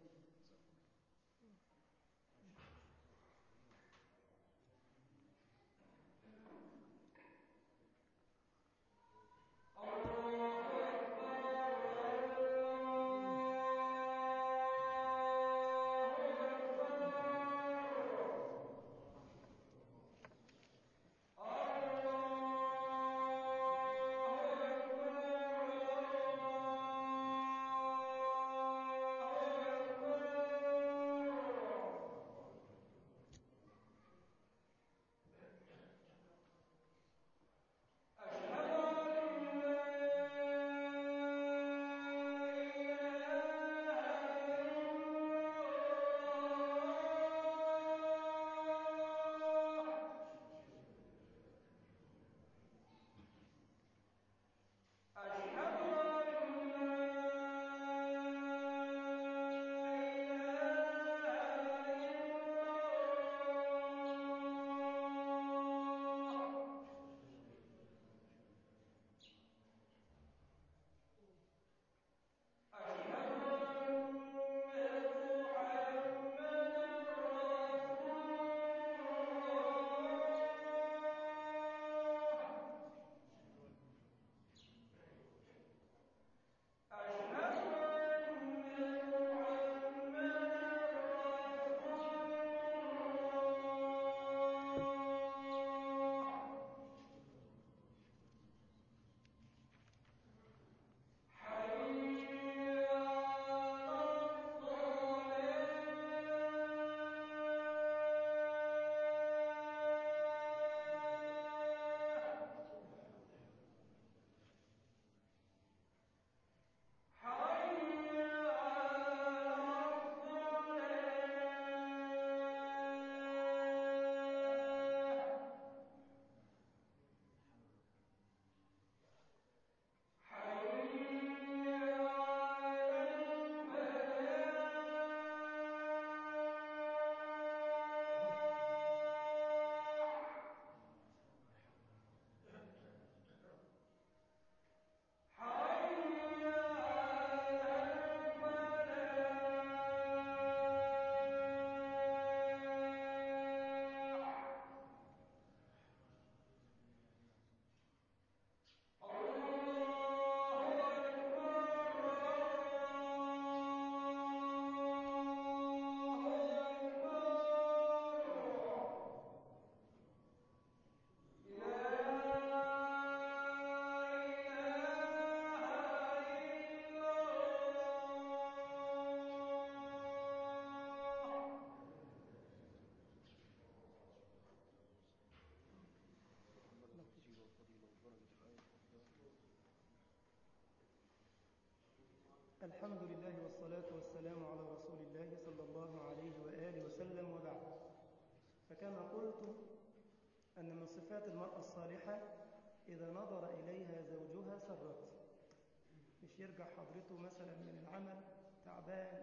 الحمد لله والصلاة والسلام على رسول الله صلى الله عليه وآله وسلم، وبعد. فكما قلت أن من صفات المرأة الصالحة إذا نظر إليها زوجها سرته، مش يرجع حضرته مثلا من العمل تعبان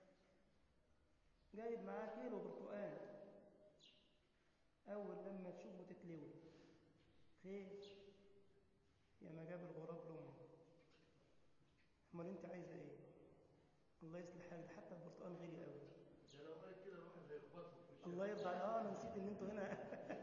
جايب معاه كيلو برتقال، أول لما تشوفه تتلوي خير يا ما جاب الغراب لأمه. امال انت عايزه ايه؟ الله يصلح حالك، حتى البرتقال غالي قوي. ده لو قال كده الواحد هيخبطه في وشه. الله يرضى عليك. اه انا نسيت ان انتوا هنا.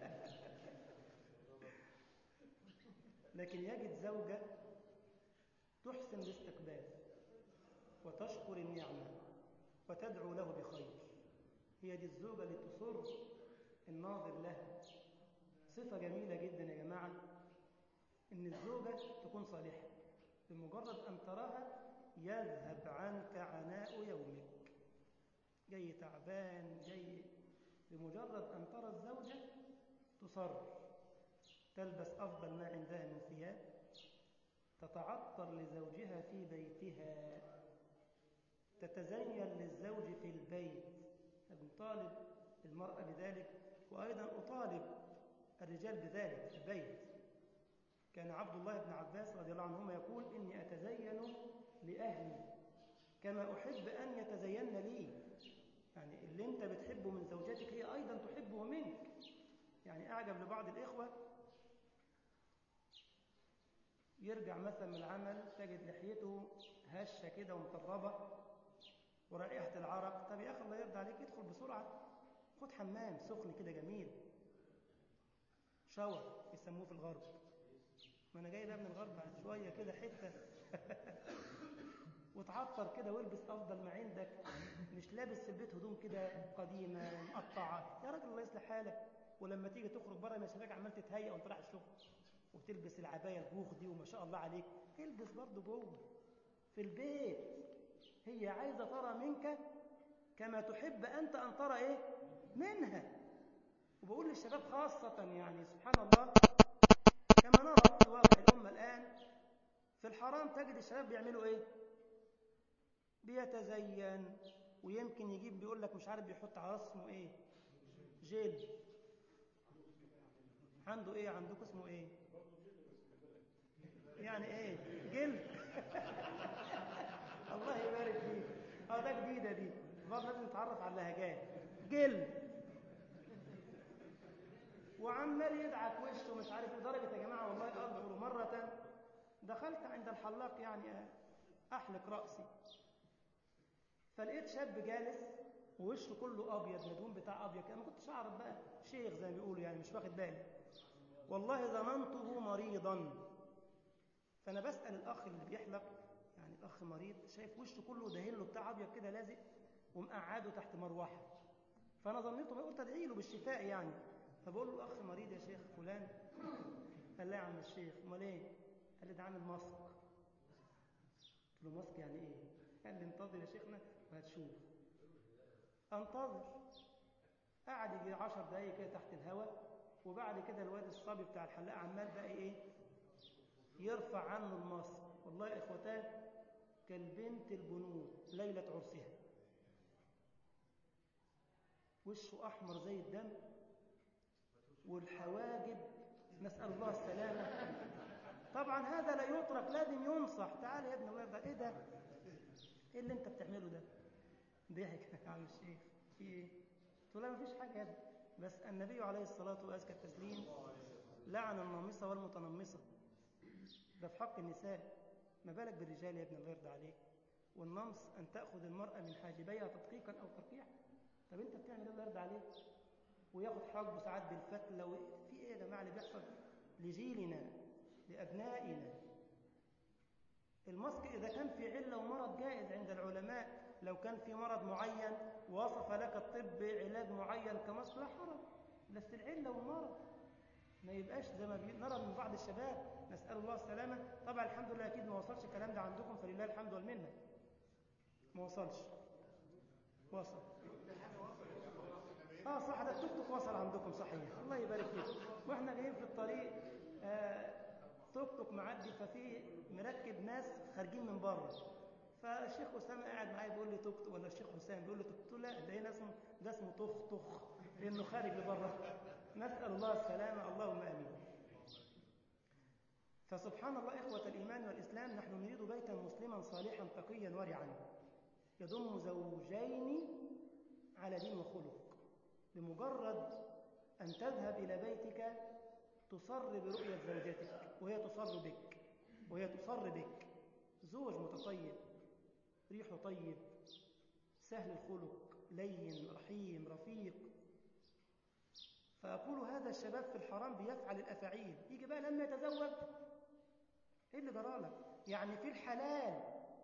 لكن يجد زوجة تحسن الاستقبال وتشكر النعمة وتدعو له بخير، هي دي الزوجة اللي تصر الناظر لها. صفة جميلة جدا يا جماعة إن الزوجة تكون صالحة، بمجرد أن تراها يذهب عنك عناء يومك. جاي تعبان جاي، بمجرد أن ترى الزوجة تصر، تلبس أفضل ما عندها من ثياب، تتعطر لزوجها في بيتها، تتزين للزوج في البيت. نطالب المرأة بذلك، وأيضا أطالب الرجال بذلك في البيت. كان عبد الله بن عباس رضي الله عنهما يقول: إني أتزين لأهلي كما أحب أن يتزين لي. يعني اللي أنت بتحبه من زوجتك هي أيضا تحبه منك. يعني أعجب لبعض الإخوة يرجع مثلا من العمل تجد لحيته هشة كده ومطربة ورائحة العرق. طب يا أخي الله يرضى عليك، ادخل بسرعة خد حمام سخن كده جميل، شاور يسموه في الغرب. ما أنا جاي بقى من الغرب بعد شوية كده حتة. وتعطر كده والبس أفضل ما عندك، مش لابس في البيت هدوم كده قديمة مقطعة. يا راجل الله يصلح حالك. ولما تيجي تخرج بره ما شافك عمال تتهيأ وانت رايح الشغل وتلبس العباية البوخ دي وما شاء الله عليك، البس برضه جوه في البيت. هي عايزة ترى منك كما تحب أنت أن ترى إيه منها. وبقول للشباب خاصة، يعني سبحان الله كما نرى في واقع الأمة الآن، في الحرام تجد الشباب بيعملوا إيه؟ بيتزين، ويمكن يجيب بيقول لك مش عارف بيحط على راسه اسمه إيه، جيل. عنده إيه عندكم اسمه إيه؟ يعني إيه؟ جلد. الله يبارك فيك. اه ده جديدة دي، برضه لازم نتعرف على اللهجات. جلد وعمال يدعك وشه مش عارف ايه. درجة يا جماعة والله أذكر مرة دخلت عند الحلاق يعني أحلق رأسي، فلقيت شاب جالس ووشه كله أبيض، مدهون بتاع أبيض. أنا ما كنتش أعرف بقى، شيخ زي ما بيقولوا يعني، مش واخد بالي والله، ظننته مريضا. فأنا بسأل الأخ اللي بيحلق، يعني الأخ مريض شايف وشه كله دهين له بتاع أبيض كده لازق ومقعده تحت مروحة، فأنا ظنيته، ما قلت أدعي له بالشفاء يعني. فبقول له: الأخ مريض يا شيخ فلان. قال لي: يا عم الشيخ امال ايه؟ قال لي: ده عامل ماسك. قلت له: ماسك يعني ايه؟ قال لي: انتظر يا شيخنا وهتشوف. انتظر. قعد يجي عشر دقايق كده تحت الهواء، وبعد كده الواد الصبي بتاع الحلاق عمال بقى ايه يرفع عنه الماسك. والله يا اخوتان كالبنت البنود ليلة عرسها، وشه احمر زي الدم والحواجب نسأل الله السلامة. طبعا هذا لا يترك، لازم ينصح. تعال يا ابني الله يرضى. ايه ده؟ ايه اللي انت بتعمله ده؟ ضحك يا عم الشيخ. في ايه؟ قلت له: ما فيش حاجه يا ابني، بس النبي عليه الصلاه وازكى التسليم لعن النامصه والمتنمصه، ده في حق النساء، ما بالك بالرجال يا ابني الله يرضى عليك. والنمص ان تاخذ المراه من حاجبيها تدقيقا او ترقيعا. طب انت بتعمل ايه الله يرضى عليك؟ وياخد حاجبه ساعات بالفتله. في ايه يا جماعه اللي بيحصل لجيلنا لابنائنا؟ الماسك إذا كان في علة ومرض جائز عند العلماء، لو كان في مرض معين ووصف لك الطب علاج معين كماسك لا حرج، بس العلة والمرض ما يبقاش زي ما نرى من بعض الشباب نسأل الله السلامة. طبعا الحمد لله أكيد ما وصلش الكلام ده عندكم، فلله الحمد والمنة. ما وصلش. وصل. اه صح، ده التوك توك وصل عندكم صحيح، الله يبارك فيكم. واحنا جايين في الطريق آه توك توك معدي، ففي مركب ناس خارجين من بره، فالشيخ أسامة قاعد معايا بيقول لي تخ، ولا الشيخ حسام بيقول لي تخ، لا ده هنا اسمه، ده اسمه طخ طخ لأنه خارج لبره. نسأل الله السلامة، اللهم آمين. فسبحان الله إخوة الإيمان والإسلام، نحن نريد بيتا مسلما صالحا تقيا ورعا يضم زوجين على دين وخلق. بمجرد أن تذهب إلى بيتك تصر برؤية زوجتك وهي تصر بك وهي تصر بك. زوج متطيب، ريحه طيب، سهل الخلق، لين، رحيم، رفيق. فأقول هذا الشباب في الحرام بيفعل الأفاعيل، يجي بقى لما يتزوج إيه اللي جرالك؟ يعني في الحلال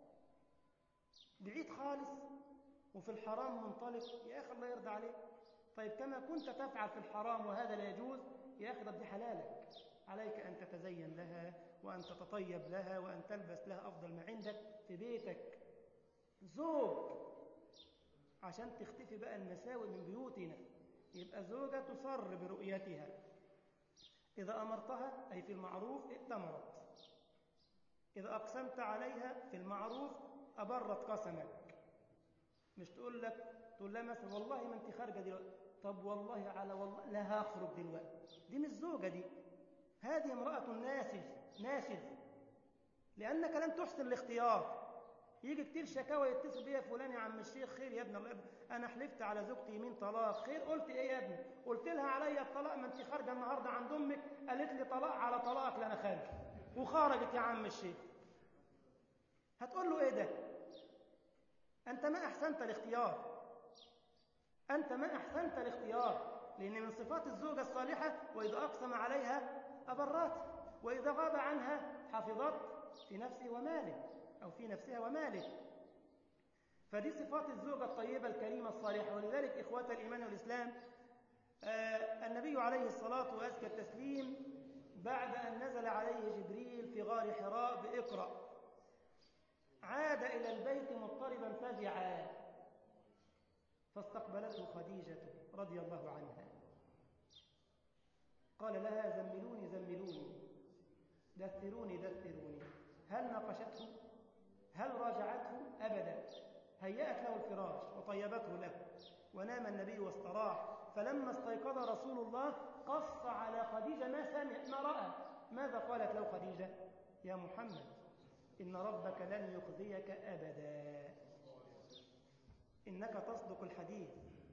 بعيد خالص وفي الحرام منطلق، يا أخي الله يرضى عليك. طيب كما كنت تفعل في الحرام وهذا لا يجوز، يا أخي دي حلالك، عليك أن تتزين لها وأن تتطيب لها وأن تلبس لها أفضل ما عندك في بيتك. زوج عشان تختفي بقى المساوئ من بيوتنا، يبقى زوجة تصر برؤيتها، إذا أمرتها أي في المعروف ائتمرت، إذا أقسمت عليها في المعروف أبرت قسمك. مش تقول لك تقول لها مثلا والله ما أنت خارجة دلوقتي، طب والله على والله لا هخرج دلوقتي، دي مش زوجة، دي هذه امرأة ناشز ناشز، لأنك لم تحسن الاختيار. يجي كتير شكاوى يتصل بيا فلان يا عم الشيخ، خير يا ابن الله، أنا حلفت على زوجتي يمين طلاق، خير قلت إيه يا ابني؟ قلت لها عليا الطلاق، ما أنت خارجة النهاردة عند أمك، قالت لي طلاق على طلاق، لا أنا خارجة، وخرجت يا عم الشيخ. هتقول له إيه ده؟ أنت ما أحسنت الاختيار، أنت ما أحسنت الاختيار، لأن من صفات الزوجة الصالحة وإذا أقسم عليها أبرت، وإذا غاب عنها حفظت في نفسه وماله أو في نفسها وماله. فدي صفات الزوجة الطيبة الكريمة الصالحة. ولذلك إخوة الإيمان والإسلام، آه النبي عليه الصلاة وأزكى التسليم بعد أن نزل عليه جبريل في غار حراء بإقرأ، عاد إلى البيت مضطربا فزعا، فاستقبلته خديجة رضي الله عنها، قال لها زملوني زملوني، دثروني دثروني. هل ناقشته؟ هل راجعته؟ أبدا. هيأت له الفراش وطيبته له، ونام النبي واستراح. فلما استيقظ رسول الله قص على خديجة ما سمع ما رأى. ماذا قالت له خديجة؟ يا محمد إن ربك لن يخزيك أبدا، إنك تصدق الحديث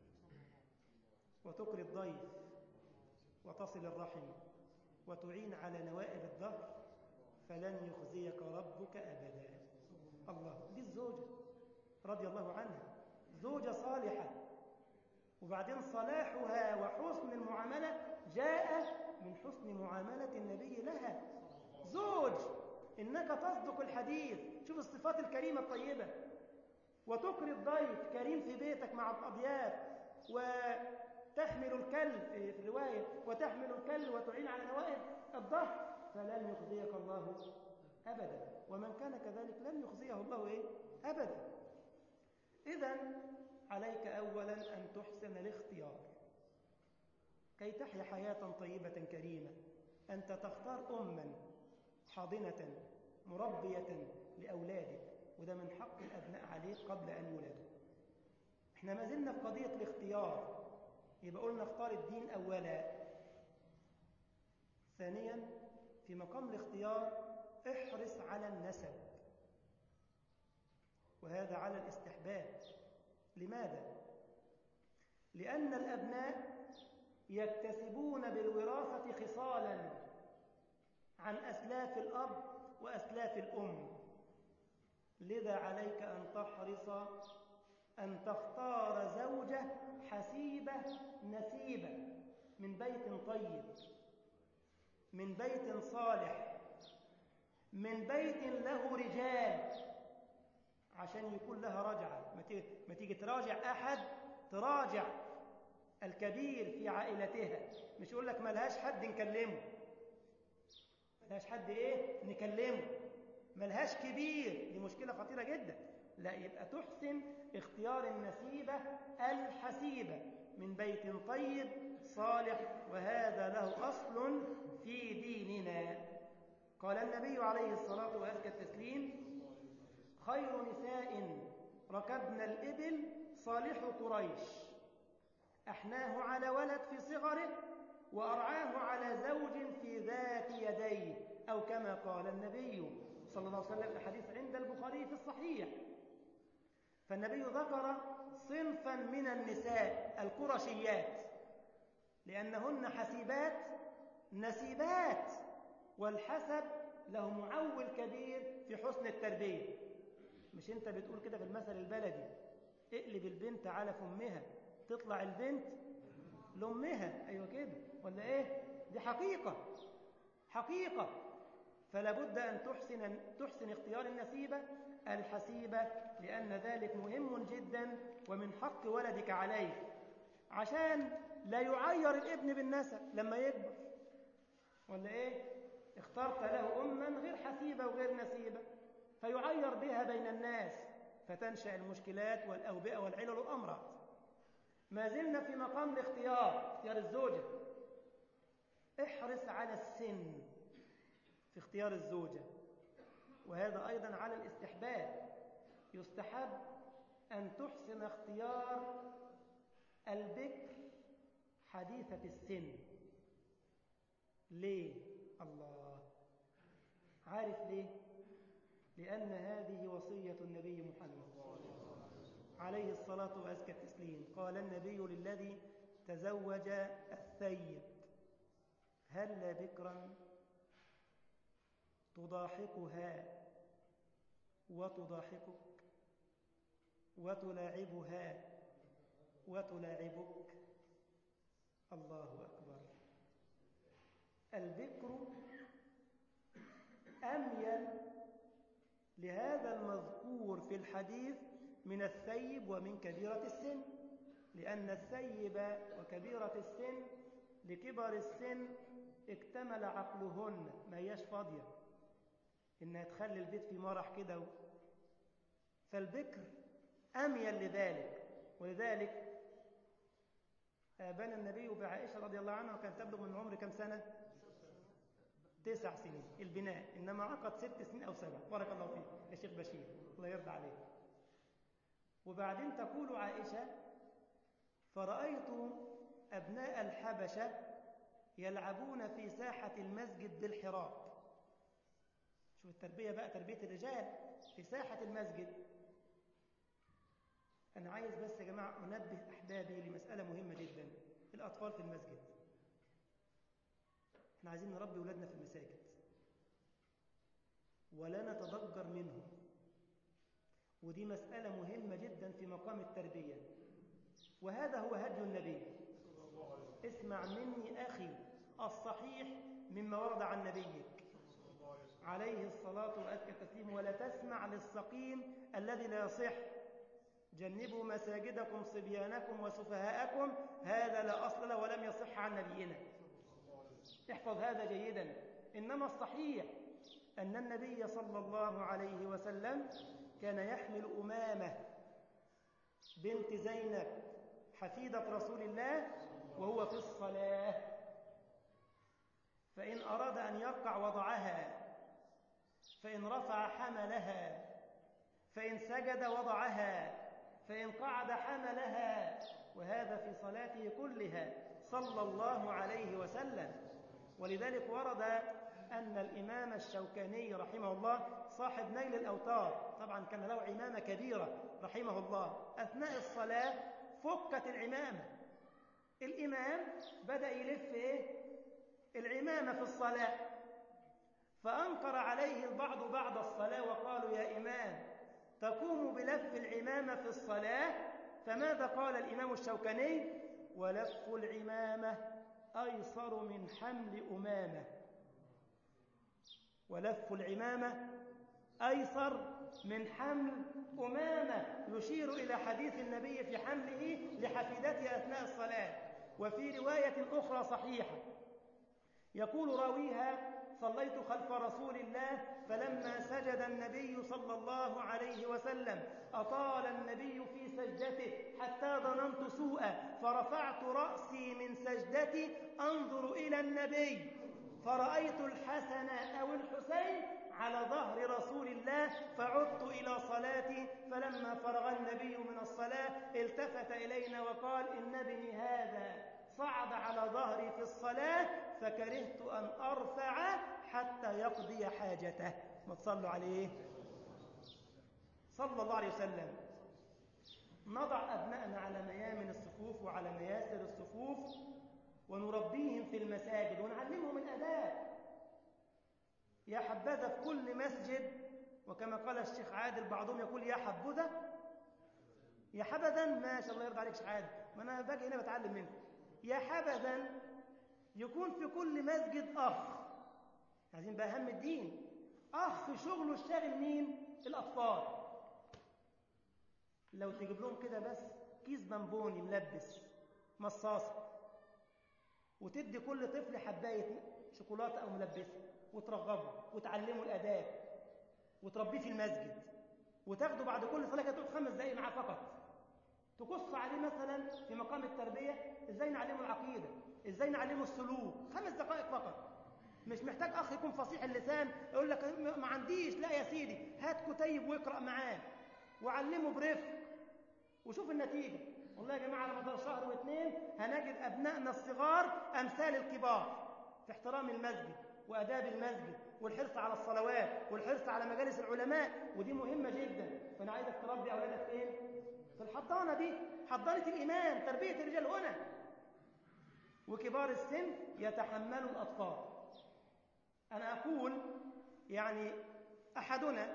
وتقري الضيف وتصل الرحم وتعين على نوائب الدهر، فلن يخزيك ربك أبدا. الله، دي الزوجة رضي الله عنها، زوجة صالحة. وبعدين صلاحها وحسن المعاملة جاء من حسن معاملة النبي لها. زوج إنك تصدق الحديث، شوف الصفات الكريمة الطيبة، وتقري الضيف، كريم في بيتك مع الأضياف، وتحمل الكل في الرواية، وتحمل الكل وتعين على نوائب الظهر، فلن يخزيك الله أبدا. ومن كان كذلك لن يخزيه الله إيه؟ أبدا. إذن عليك أولا أن تحسن الاختيار كي تحيا حياة طيبة كريمة. أنت تختار أما حاضنة مربية لأولادك، وده من حق الأبناء عليك قبل أن يولدوا. إحنا ما زلنا في قضية الاختيار، يبقى قلنا اختار الدين أولا. ثانيا في مقام الاختيار احرص على النسب، وهذا على الاستحباب. لماذا؟ لأن الأبناء يكتسبون بالوراثة خصالا عن أسلاف الأب وأسلاف الأم، لذا عليك أن تحرص أن تختار زوجة حسيبة نسيبة من بيت طيب، من بيت صالح، من بيت له رجال، عشان يكون لها رجعة. ما تيجي تراجع أحد تراجع الكبير في عائلتها، مش يقول لك ما لهاش حد نكلمه، ما لهاش حد إيه نكلمه، ما لهاش كبير، دي مشكلة خطيرة جدا. لا، يبقى تحسن اختيار النسيبة الحسيبة من بيت طيب صالح، وهذا له أصل في ديننا. قال النبي عليه الصلاة وأزكى التسليم: خير نساء ركبن الإبل صالح قريش، أحناه على ولد في صغره وأرعاه على زوج في ذات يديه، أو كما قال النبي صلى الله عليه وسلم في حديث عند البخاري في الصحيح. فالنبي ذكر صنفا من النساء القرشيات لأنهن حسيبات نسيبات، والحسب له معول كبير في حسن التربية. مش انت بتقول كده في المثل البلدي اقلب البنت على فمها تطلع البنت لأمها؟ أيوة كده ولا ايه؟ دي حقيقة حقيقة. فلا بد أن تحسن, تحسن اختيار النسيبة الحسيبة، لأن ذلك مهم جدا ومن حق ولدك عليك، عشان لا يعير الابن بالنسب لما يكبر. ولا ايه؟ اخترت له أما غير حسيبة وغير نسيبة فيعير بها بين الناس، فتنشأ المشكلات والأوبئة والعلل والأمراض. ما زلنا في مقام الاختيار، اختيار الزوجة. احرص على السن في اختيار الزوجة، وهذا أيضا على الاستحباب. يستحب أن تحسن اختيار البكر حديثة السن. ليه؟ الله عارف ليه؟ لأن هذه وصية النبي محمد عليه الصلاة وأزكى التسليم. قال النبي للذي تزوج الثيب: هل بكرا تضاحكها وتضاحكك وتلاعبها وتلاعبك؟ الله أكبر. البكر أميل لهذا المذكور في الحديث من الثيب ومن كبيرة السن، لأن الثيب وكبيرة السن لكبر السن اكتمل عقلهن، ما هياش فاضية إنها تخلي البيت في مرح كده. فالبكر أميل لذلك، ولذلك بنى النبي بعائشة رضي الله عنها وكانت تبلغ من عمر كم سنة؟ تسع سنين البناء، إنما عقد ست سنين أو سبع. بارك الله فيك يا شيخ بشير، الله يرضى عليك. وبعدين تقول عائشة: فرأيت أبناء الحبشة يلعبون في ساحة المسجد بالحراب. شوف التربية بقى، تربية الرجال في ساحة المسجد. أنا عايز بس يا جماعة أنبه أحبابي لمسألة مهمة جدا: الأطفال في المسجد. احنا عايزين نربي أولادنا في المساجد ولا نتضجر منهم، ودي مسألة مهمة جدا في مقام التربية، وهذا هو هدي النبي. اسمع مني أخي الصحيح مما ورد عن نبيك عليه الصلاة وأزكى التسليم، ولا تسمع للسقيم الذي لا يصح. جنبوا مساجدكم صبيانكم وسفهاءكم، هذا لا أصل له ولم يصح عن نبينا. احفظ هذا جيدا. إنما الصحيح أن النبي صلى الله عليه وسلم كان يحمل أمامة بنت زينب حفيدة رسول الله وهو في الصلاة، فإن أراد أن يركع وضعها، فإن رفع حملها، فإن سجد وضعها، فإن قعد حملها، وهذا في صلاته كلها صلى الله عليه وسلم. ولذلك ورد أن الإمام الشوكاني رحمه الله صاحب نيل الأوتار، طبعا كان له عمامة كبيرة رحمه الله، أثناء الصلاة فكت العمامة، الإمام بدأ يلف إيه؟ العمامة في الصلاة، فأنكر عليه البعض بعد الصلاة وقالوا: يا إمام تقوم بلف العمامة في الصلاة؟ فماذا قال الإمام الشوكاني؟ ولف العمامة أيسر من حمل أمامة. ولف العمامة أيسر من حمل أمامة، يشير إلى حديث النبي في حمله لحفيدته أثناء الصلاة. وفي رواية أخرى صحيحة يقول راويها: صليت خلف رسول الله فلما سجد النبي صلى الله عليه وسلم أطال النبي في سجدته حتى ظننت سوءا، فرفعت رأسي من سجدتي أنظر إلى النبي فرأيت الحسن أو الحسين على ظهر رسول الله فعدت إلى صلاتي فلما فرغ النبي من الصلاة التفت إلينا وقال إن ابني هذا صعد على ظهري في الصلاة فكرهت أن أرفع حتى يقضي حاجته. ما تصلوا عليه صلى الله عليه وسلم. نضع أبنائنا على ميامن الصفوف وعلى مياسر الصفوف ونربيهم في المساجد ونعلمهم الآداب. يا حبذا في كل مسجد، وكما قال الشيخ عادل بعضهم يقول يا حبذا يا حبذا، ما شاء الله يرضى عليك شيخ عادل، ما أنا باجي هنا بتعلم منكم. يا حبذا يكون في كل مسجد أخ، عايزين بقى أهم الدين، أخ شغله الشاغل مين؟ الأطفال. لو تجيب لهم كده بس كيس بنبوني ملبس مصاصة وتدي كل طفل حباية شوكولاتة أو ملبسة وترغبه وتعلمه الآداب وتربيه في المسجد وتاخده بعد كل صلاة تقعد خمس دقايق معاه فقط، تقص عليه مثلا في مقام التربية إزاي نعلمه العقيدة، إزاي نعلمه السلوك، خمس دقائق فقط. مش محتاج أخ يكون فصيح اللسان يقول لك ما عنديش، لا يا سيدي هات كتيب واقرأ معاه وعلمه برفق وشوف النتيجة. والله يا جماعة على مدار شهر واثنين هنجد أبنائنا الصغار أمثال الكبار في احترام المسجد وأداب المسجد والحرص على الصلوات والحرص على مجالس العلماء، ودي مهمة جدا. فأنا عايزك تربي أولادك فين؟ في الحضانة دي، حضانة الإيمان، تربية الرجال هنا. وكبار السن يتحملوا الأطفال. أنا أقول يعني أحدنا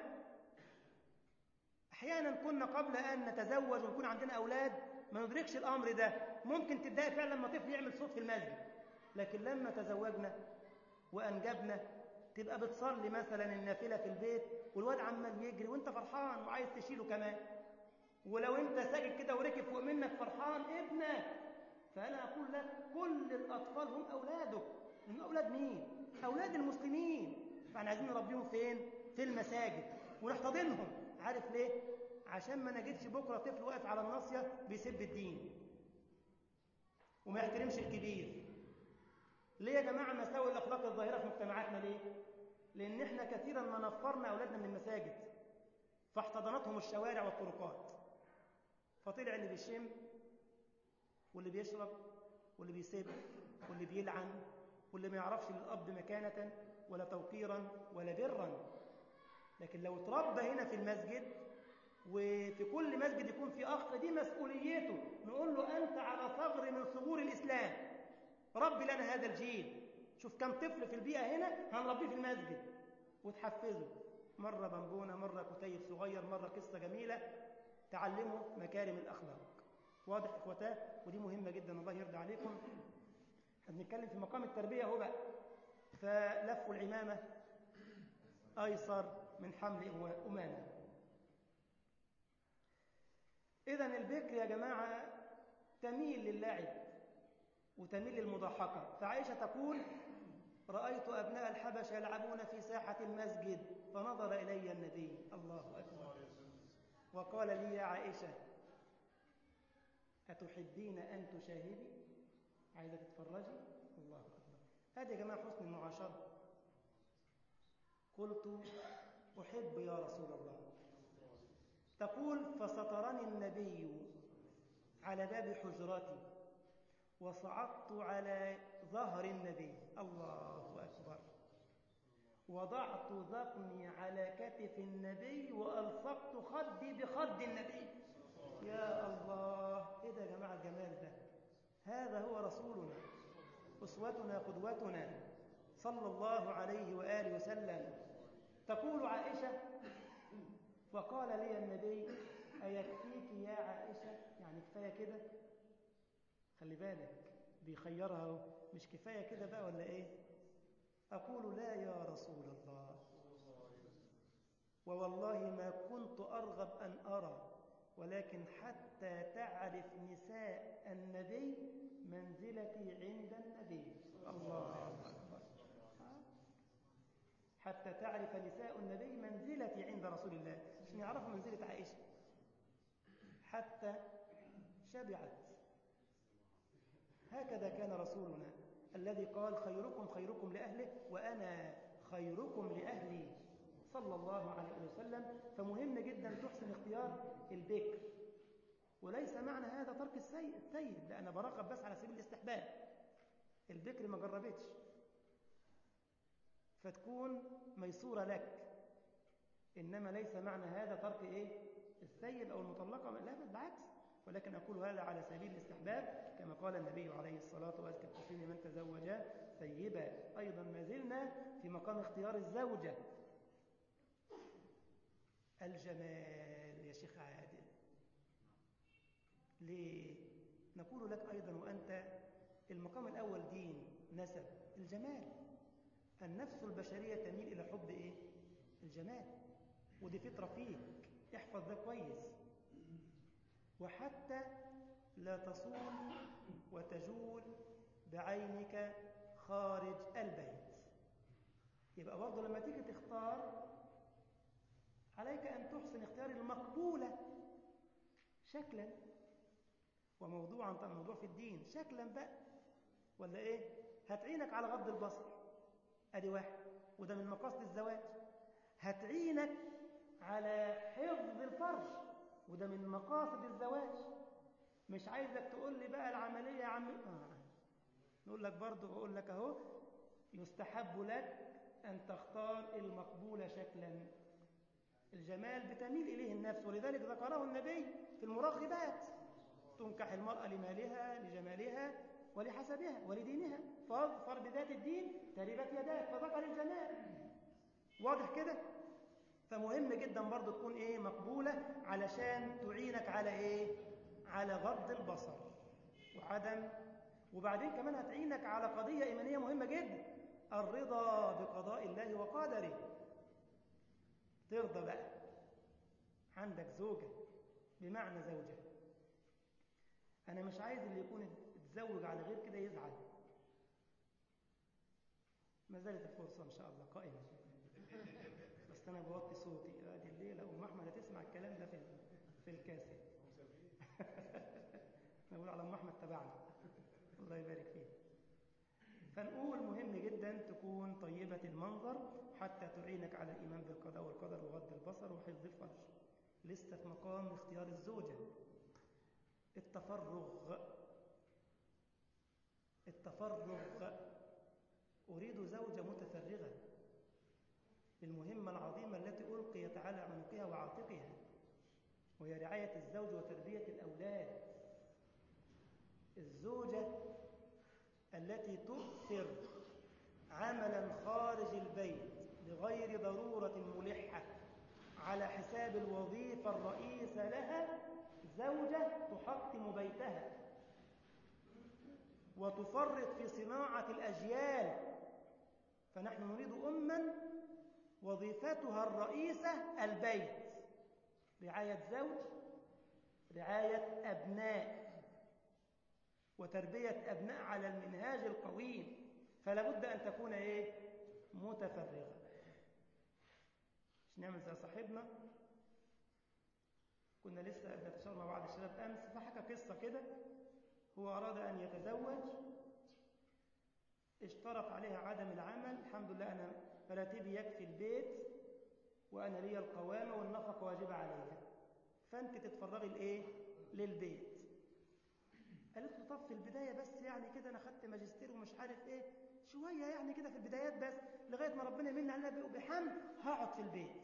أحيانا كنا قبل أن نتزوج ويكون عندنا أولاد ما ندركش الأمر ده، ممكن تبدأ فعلا لما طفل يعمل صوت في المسجد، لكن لما تزوجنا وأنجبنا تبقى بتصلي مثلا النافلة في البيت والواد عمال يجري وانت فرحان وعايز تشيله كمان، ولو انت ساجد كده وركب فوق منك فرحان ابنك. فأنا أقول لك كل الأطفال هم أولادك. هم أولاد مين؟ أولاد المسلمين. فاحنا عايزين نربيهم فين؟ في المساجد ونحتضنهم. عارف ليه؟ عشان ما نجدش بكرة طفل واقف على الناصية بيسب الدين وما يحترمش الكبير. ليه يا جماعة مساوئ الأخلاق الظاهرة في مجتمعاتنا ليه؟ لأن احنا كثيرا ما نفرنا أولادنا من المساجد فاحتضنتهم الشوارع والطرقات، فطلع اللي بيشم واللي بيشرب واللي بيسب واللي بيلعن واللي ما يعرفش للأب مكانة ولا توقيرا ولا برا. لكن لو اتربى هنا في المسجد وفي كل مسجد يكون في أخ، دي مسؤوليته، نقول له أنت على ثغر من ثغور الإسلام، ربي لنا هذا الجيل. شوف كم طفل في البيئة هنا هنربيه في المسجد وتحفزه، مرة بنبونة، مرة كتيب صغير، مرة قصة جميلة، تعلمه مكارم الأخلاق. واضح إخوتاه؟ ودي مهمة جدا، الله يرضى عليكم. هنتكلم في مقام التربية هو بقى. فلف العمامة أيسر من حمل أمانة. إذن البكر يا جماعة تميل للعب وتميل للمضاحكة. فعائشة تقول رأيت أبناء الحبش يلعبون في ساحة المسجد فنظر إلي النبي الله أكبر وقال لي يا عائشة أتحبين أن تشاهدي؟ عايزة تتفرجي؟ الله أكبر. هذا يا جماعة حسن المعاشرة. قلت أحب يا رسول الله. تقول فسترني النبي على باب حجرتي وصعدت على ظهر النبي الله أكبر وضعت ذقني على كتف النبي وألصقت خدي بخد النبي. يا الله، إيه ده يا جماعة الجمال ده؟ هذا هو رسولنا أسوتنا قدوتنا صلى الله عليه وآله وسلم. تقول عائشة وقال لي النبي أيكفيك يا عائشة؟ يعني كفاية كده؟ خلي بالك بيخيرها، مش كفاية كده بقى ولا إيه؟ أقول لا يا رسول الله، ووالله ما كنت أرغب أن أرى، ولكن حتى تعرف نساء النبي منزلتي عند النبي. الله أكبر. حتى تعرف نساء النبي منزلتي عند رسول الله، عشان يعرفوا منزلة عائشة. حتى شبعت. هكذا كان رسولنا الذي قال خيركم خيركم لأهله وأنا خيركم لأهلي. صلى الله عليه وسلم. فمهم جدا تحسن اختيار البكر، وليس معنى هذا ترك السيء الثيب، لا، أنا برغب بس على سبيل الاستحباب. البكر ما جربتش فتكون ميسورة لك، إنما ليس معنى هذا ترك إيه؟ السيد أو المطلقة، لا بالعكس، ولكن أقول هذا على سبيل الاستحباب كما قال النبي عليه الصلاة والسلام: التسليم من تزوج ثيبا. أيضا ما زلنا في مقام اختيار الزوجة. الجمال يا شيخ عادل، ليه؟ نقول لك أيضا وأنت المقام الأول دين نسب الجمال. النفس البشرية تميل إلى حب إيه؟ الجمال، ودي فطرة فيك، احفظ ده كويس. وحتى لا تصول وتجول بعينك خارج البيت. يبقى برضه لما تيجي تختار عليك أن تحسن اختيار المقبولة شكلا وموضوعا. طبعا موضوع في الدين شكلا بقى ولا إيه؟ هتعينك على غض البصر، أدي واحد، وده من مقاصد الزواج. هتعينك على حفظ الفرج، وده من مقاصد الزواج. مش عايزك تقول لي بقى العملية يا عم، آه. نقول لك برضو، أقول لك أهو: يستحب لك أن تختار المقبول شكلا. الجمال بتميل إليه النفس، ولذلك ذكره النبي في المراغبات: تنكح المرأة لمالها لجمالها ولحسبها ولدينها، فاظفر بذات الدين تربت يداك. فذكر الجمال، واضح كده؟ فمهم جدا برضو تكون ايه؟ مقبولة، علشان تعينك على ايه؟ على غض البصر وعدم. وبعدين كمان هتعينك على قضية إيمانية مهمة جدا: الرضا بقضاء الله وقدره. ترضى بقى عندك زوجة، بمعنى زوجة. أنا مش عايز اللي يكون اتزوج على غير كده يزعل. ما زالت الفرصة إن شاء الله قائمة، بس أنا بوطي صوتي هذه الليلة. أم أحمد هتسمع الكلام ده في في الكاسيت. نقول على أم أحمد تبعنا، الله يبارك فيه. فنقول مهم جدا تكون طيبة المنظر حتى تعينك على الإيمان بالقضاء والقدر وغض البصر وحفظ الفرج. لسه في مقام اختيار الزوجة. التفرغ التفرغ أريد زوجة متفرغة بالمهمة العظيمة التي ألقيت على عنقها وعاتقها، وهي رعاية الزوج وتربية الأولاد. الزوجة التي تؤثر عملا خارج البيت بغير ضرورة ملحة على حساب الوظيفة الرئيسة لها، زوجة تحطم بيتها وتفرط في صناعة الأجيال. فنحن نريد أماً وظيفتها الرئيسة البيت، رعاية زوج، رعاية أبناء، وتربية أبناء على المنهاج القويم. فلا بد أن تكون إيه؟ متفرغة. مش نعمل زي صاحبنا، كنا لسه بنتشاور مع بعض الشباب أمس، فحكى قصة كده. هو أراد أن يتزوج، اشترط عليها عدم العمل. الحمد لله أنا راتبي يكفي البيت وأنا لي القوامة والنفقة واجبة عليها، فأنت تتفرغي لإيه؟ للبيت. قالت له: طب في البداية بس يعني كده، أنا خدت ماجستير ومش عارف إيه، شوية يعني كده في البدايات بس، لغاية ما ربنا يمن علينا بحمد هقعد في البيت.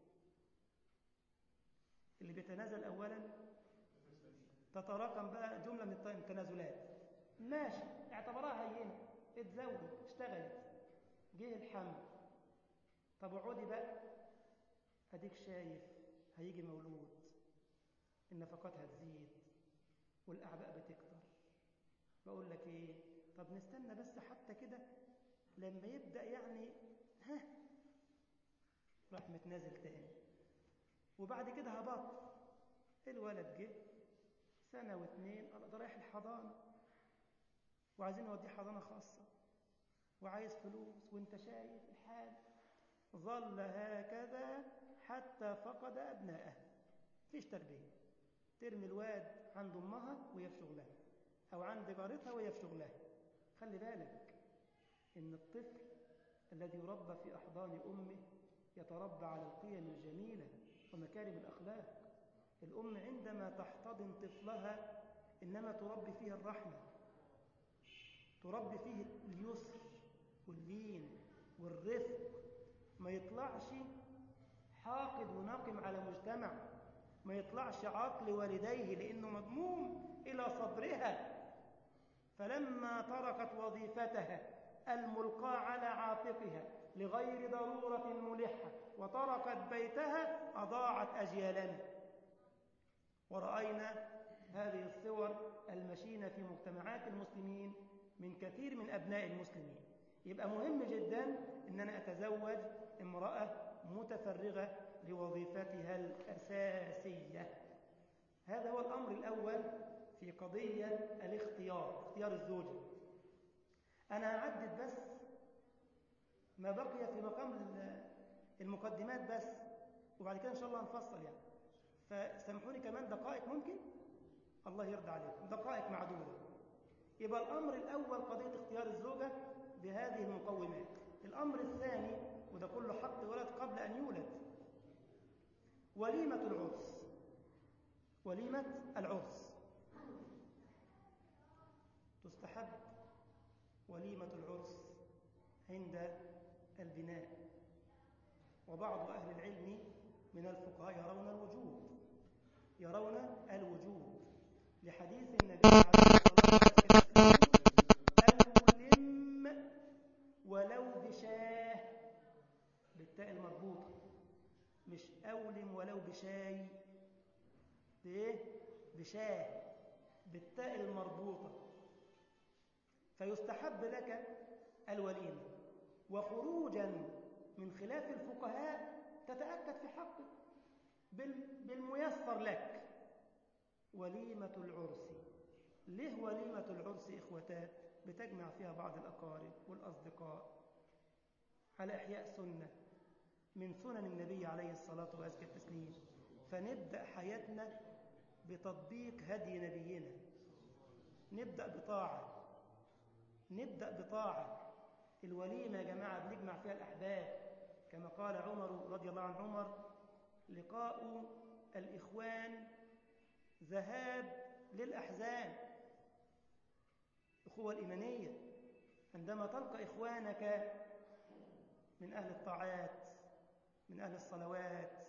اللي بيتنازل أولا تتراكم بقى جملة من التنازلات. ماشي، اعتبرها هينة، اتزوج، اشتغلت، جه الحمل، طب اقعدي بقى، اديك شايف هيجي مولود، النفقات هتزيد والاعباء بتكتر. بقول لك ايه؟ طب نستنى بس حتى كده لما يبدا يعني ها، راح متنازل تاني، وبعد كده هبط. الولد جه سنه واثنين، ده رايح الحضانه وعايزين نوديه حضانه خاصه وعايز فلوس، وانت شايف الحال. ظل هكذا حتى فقد أبناءه. فيش تربية، ترمي الواد عند أمها وهي في شغلها، أو عند جارتها وهي في شغلها. خلي بالك إن الطفل الذي يربى في أحضان أمه يتربى على القيم الجميلة ومكارم الأخلاق. الأم عندما تحتضن طفلها إنما تربي فيه الرحمة، تربي فيه اليسر واللين والرفق، ما يطلعش حاقد وناقم على مجتمع، ما يطلعش عاقل والديه لأنه مضموم إلى صدرها. فلما تركت وظيفتها الملقاة على عاتقها لغير ضرورة ملحة وتركت بيتها أضاعت أجيالنا. ورأينا هذه الصور المشينة في مجتمعات المسلمين من كثير من أبناء المسلمين. يبقى مهم جدا أن أنا أتزوج امرأة متفرغة لوظيفتها الأساسية. هذا هو الأمر الأول في قضية الاختيار، اختيار الزوجة. أنا أعدد بس ما بقي في مقام المقدمات بس، وبعد كده إن شاء الله نفصل يعني. فسامحوني كمان دقائق ممكن؟ الله يرضى عليكم، دقائق معدودة. يبقى الأمر الأول قضية اختيار الزوجة بهذه المقومات. الأمر الثاني، وده كله حق الولد قبل أن يولد، وليمة العرس. وليمة العرس تستحب وليمة العرس عند البناء، وبعض أهل العلم من الفقهاء يرون الوجوب يرون الوجوب لحديث النبي عليه الصلاة والسلام: الملم ولو بشاه، بالتاء المربوطة، مش أولم ولو بشاي، بإيه؟ بشاه، بالتاء المربوطة. فيستحب لك الوليمة، وخروجا من خلاف الفقهاء تتأكد في حقك بالميسر لك وليمة العرس. ليه وليمة العرس إخوتات؟ بتجمع فيها بعض الأقارب والأصدقاء على إحياء سنة من سنن النبي عليه الصلاة والسلام، فنبدأ حياتنا بتطبيق هدي نبينا، نبدأ بطاعة نبدأ بطاعة. الوليمة يا جماعة بنجمع فيها الأحباب، كما قال عمر رضي الله عن عمر: لقاء الإخوان ذهاب للأحزان. أخوة الإيمانية، عندما تلقى إخوانك من أهل الطاعات من أهل الصلوات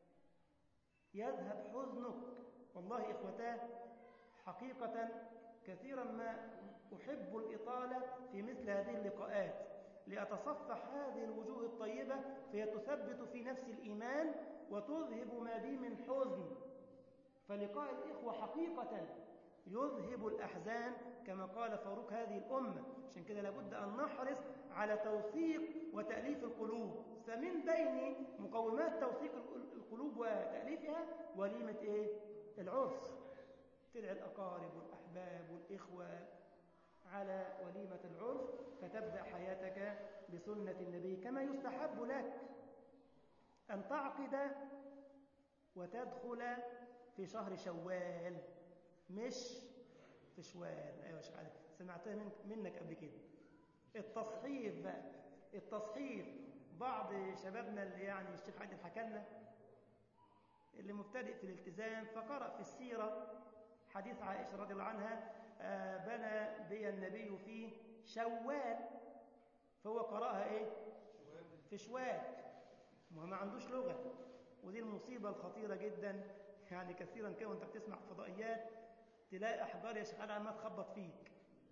يذهب حزنك. والله إخوتاه حقيقة كثيرا ما أحب الإطالة في مثل هذه اللقاءات لأتصفح هذه الوجوه الطيبة، فهي تثبت في نفس الإيمان وتذهب ما بي من حزن. فلقاء الإخوة حقيقة يذهب الأحزان كما قال فاروق هذه الأمة. عشان كده لابد أن نحرص على توثيق وتأليف القلوب. فمن بين مقومات توثيق القلوب وتأليفها وليمة إيه؟ العرس. تدعي الأقارب والأحباب والإخوة على وليمة العرس، فتبدأ حياتك بسنة النبي. كما يستحب لك أن تعقد وتدخل في شهر شوال، مش في شوال. أيوة شغال، سمعتها من منك قبل كده. التصحيف بقى، التصحيف. بعض شبابنا اللي يعني الشيخ عادل حكى لنا اللي مبتدئ في الالتزام فقرأ في السيرة حديث عائشة رضي الله عنها: آه بنى بي النبي في شوال، فهو قرأها إيه؟ في شوال، ما عندوش لغة. ودي المصيبة الخطيرة جدا. يعني كثيرا كده وانت بتسمع فضائيات تلاقي أحجار يا شغال عمال تخبط فيك.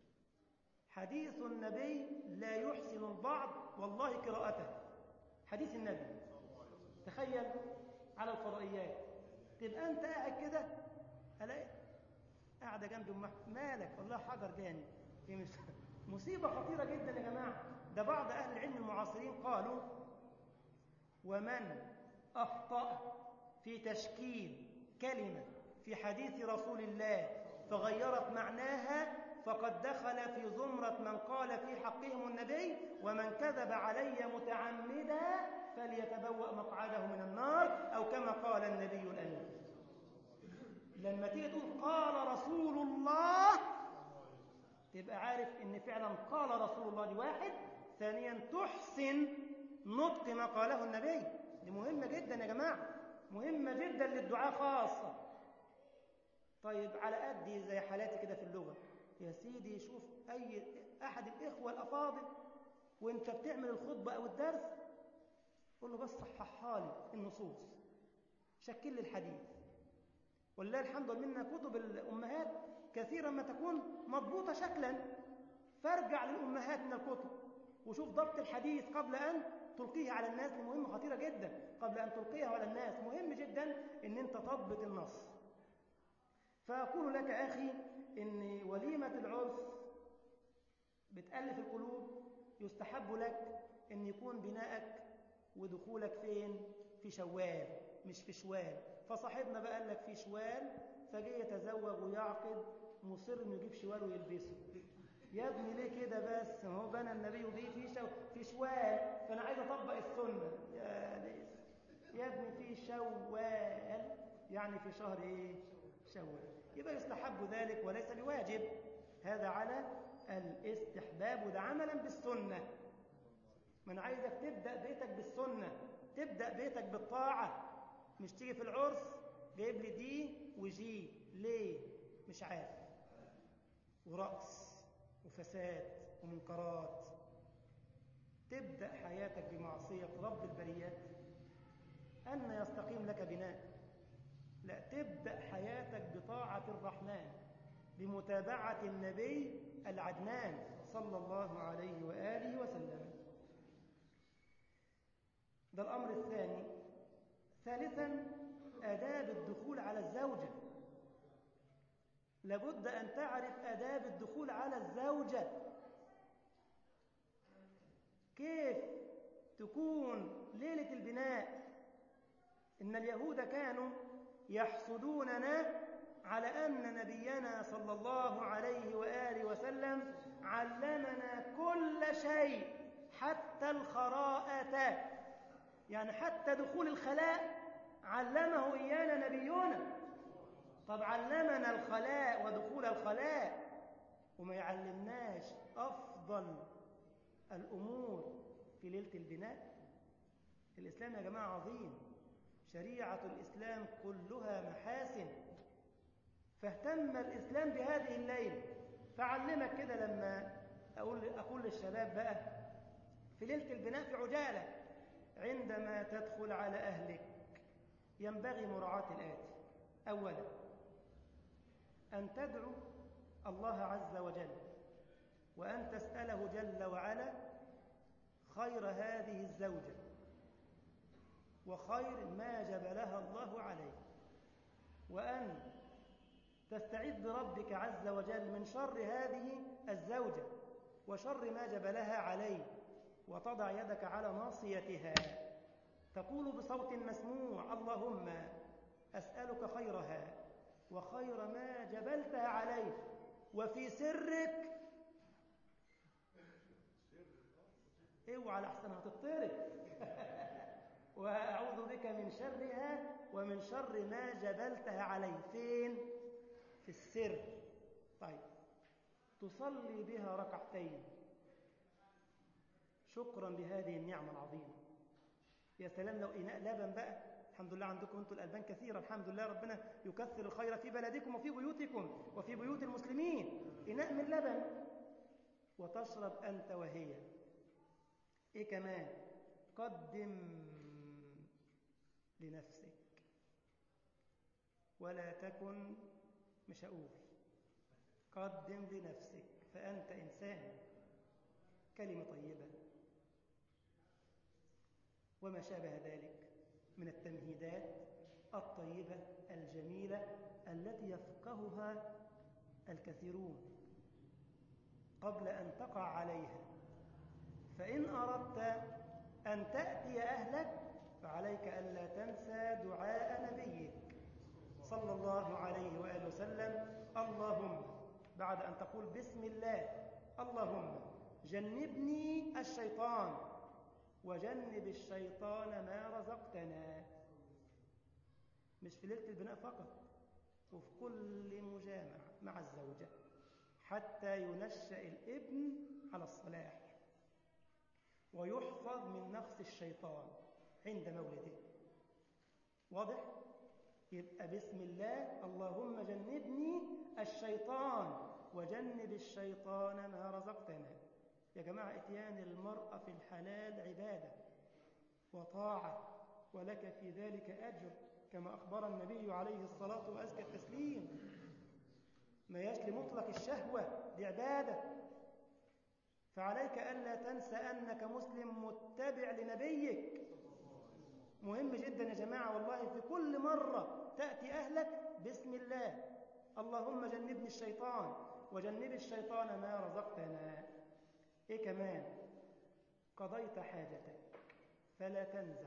حديث النبي لا يحسن البعض والله قراءته. حديث النبي، تخيل على الفضائيات تبقى انت قاعد كده الاقي قاعده جنبي ام مالك والله حجر جاني. دي مصيبه خطيره جدا يا جماعه. ده بعض اهل العلم المعاصرين قالوا: ومن اخطأ في تشكيل كلمه في حديث رسول الله فغيرت معناها فقد دخل في زمرة من قال في حقهم النبي: ومن كذب علي متعمدا فليتبوأ مقعده من النار، أو كما قال النبي الأمين. لما تيجي تقول قال رسول الله تبقى عارف إن فعلا قال رسول الله دي واحد. ثانيا تحسن نطق ما قاله النبي دي مهمة جدا يا جماعة، مهمة جدا للدعاء خاصة. طيب على قد زي حالاتي كده في اللغة، يا سيدي شوف أي أحد الإخوة الأفاضل وانت بتعمل الخطبة أو الدرس، قول له بس صححها لي النصوص، شكل لي الحديث. ولله الحمد منا كتب الأمهات كثيرا ما تكون مضبوطة شكلا، فارجع للأمهات من الكتب وشوف ضبط الحديث قبل أن تلقيه على الناس. دي مهمة خطيرة جدا، قبل أن تلقيه على الناس مهم جدا أن أنت تضبط النص. فأقول لك أخي أن وليمة العرس بتألف القلوب، يستحب لك أن يكون بناءك ودخولك فين؟ في شوال مش في شوال. فصاحبنا بقى قال لك في شوال، فجاي يتزوج ويعقد مصر انه يجيب شوال ويلبسه. يا ابني ليه كده بس؟ هو بنى النبي به في شو... في شوال، فانا عايز اطبق السنه. يا ليس يا ابني في شوال، يعني في شهر ايه؟ شوال. يبقى يستحب ذلك وليس بواجب، هذا على الاستحباب، وده عملا بالسنه. ما انا عايزك تبدا بيتك بالسنه، تبدا بيتك بالطاعه، مش تيجي في العرس جايب لي دي وجي ليه؟ مش عارف، ورقص وفساد ومنكرات. تبدأ حياتك بمعصية رب البريات، أن يستقيم لك بناء؟ لا، تبدأ حياتك بطاعة الرحمن، بمتابعة النبي العدنان صلى الله عليه وآله وسلم. ده الأمر الثاني. ثالثا، آداب الدخول على الزوجة. لابد أن تعرف آداب الدخول على الزوجة، كيف تكون ليلة البناء. إن اليهود كانوا يحسدوننا على أن نبينا صلى الله عليه وآله وسلم علمنا كل شيء حتى الخراءة، يعني حتى دخول الخلاء علمه إيانا نبينا. طب علمنا الخلاء ودخول الخلاء وما يعلمناش أفضل الأمور في ليلة البناء؟ الإسلام يا جماعة عظيم، شريعة الإسلام كلها محاسن، فاهتم الإسلام بهذه الليلة. فعلمك كده لما أقول, أقول للشباب بقى في ليلة البناء في عجالة، عندما تدخل على أهلك ينبغي مراعاة الآتي. أولا، أن تدعو الله عز وجل وأن تسأله جل وعلا خير هذه الزوجة وخير ما جبلها الله عليه، وأن تستعيذ بربك عز وجل من شر هذه الزوجة وشر ما جبلها عليه، وتضع يدك على ناصيتها، تقول بصوت مسموع: اللهم أسألك خيرها وخير ما جبلتها عليه، وفي سرك اوعى لحسن هتضطرب وأعوذ بك من شرها ومن شر ما جبلتها عليه. فين؟ في السر. طيب، تصلي بها ركعتين شكرا لهذه النعمة العظيمة. يا سلام لو إناء لبن بقى، الحمد لله عندكم أنتم الألبان كثيرة، الحمد لله، ربنا يكثر الخير في بلدكم وفي بيوتكم وفي بيوت المسلمين. إناء من لبن وتشرب أنت وهي. إيه كمان؟ قدم لنفسك ولا تكن، مش هقول، قدم لنفسك فأنت إنسان. كلمة طيبة وما شابه ذلك من التمهيدات الطيبة الجميلة التي يفقهها الكثيرون قبل أن تقع عليها. فإن أردت أن تأتي أهلك فعليك ألا تنسى دعاء نبيك صلى الله عليه وآله وسلم: اللهم، بعد أن تقول بسم الله، اللهم جنبني الشيطان وجنب الشيطان ما رزقتنا. مش في ليلة البناء فقط، وفي كل مجامع مع الزوجة حتى ينشأ الابن على الصلاح ويحفظ من نفس الشيطان. عند مولده. واضح؟ يبقى بسم الله اللهم جنبني الشيطان وجنب الشيطان ما رزقتنا. يا جماعة اتيان المرأة في الحلال عبادة وطاعة، ولك في ذلك أجر كما أخبر النبي عليه الصلاة وأزكى التسليم. ما يشل مطلق الشهوة دي عبادة، فعليك ألا تنسى أنك مسلم متبع لنبيك. مهم جدا يا جماعة والله، في كل مرة تأتي أهلك بسم الله اللهم جنبني الشيطان وجنب الشيطان ما رزقتنا. إيه كمان؟ قضيت حاجتك فلا تنزع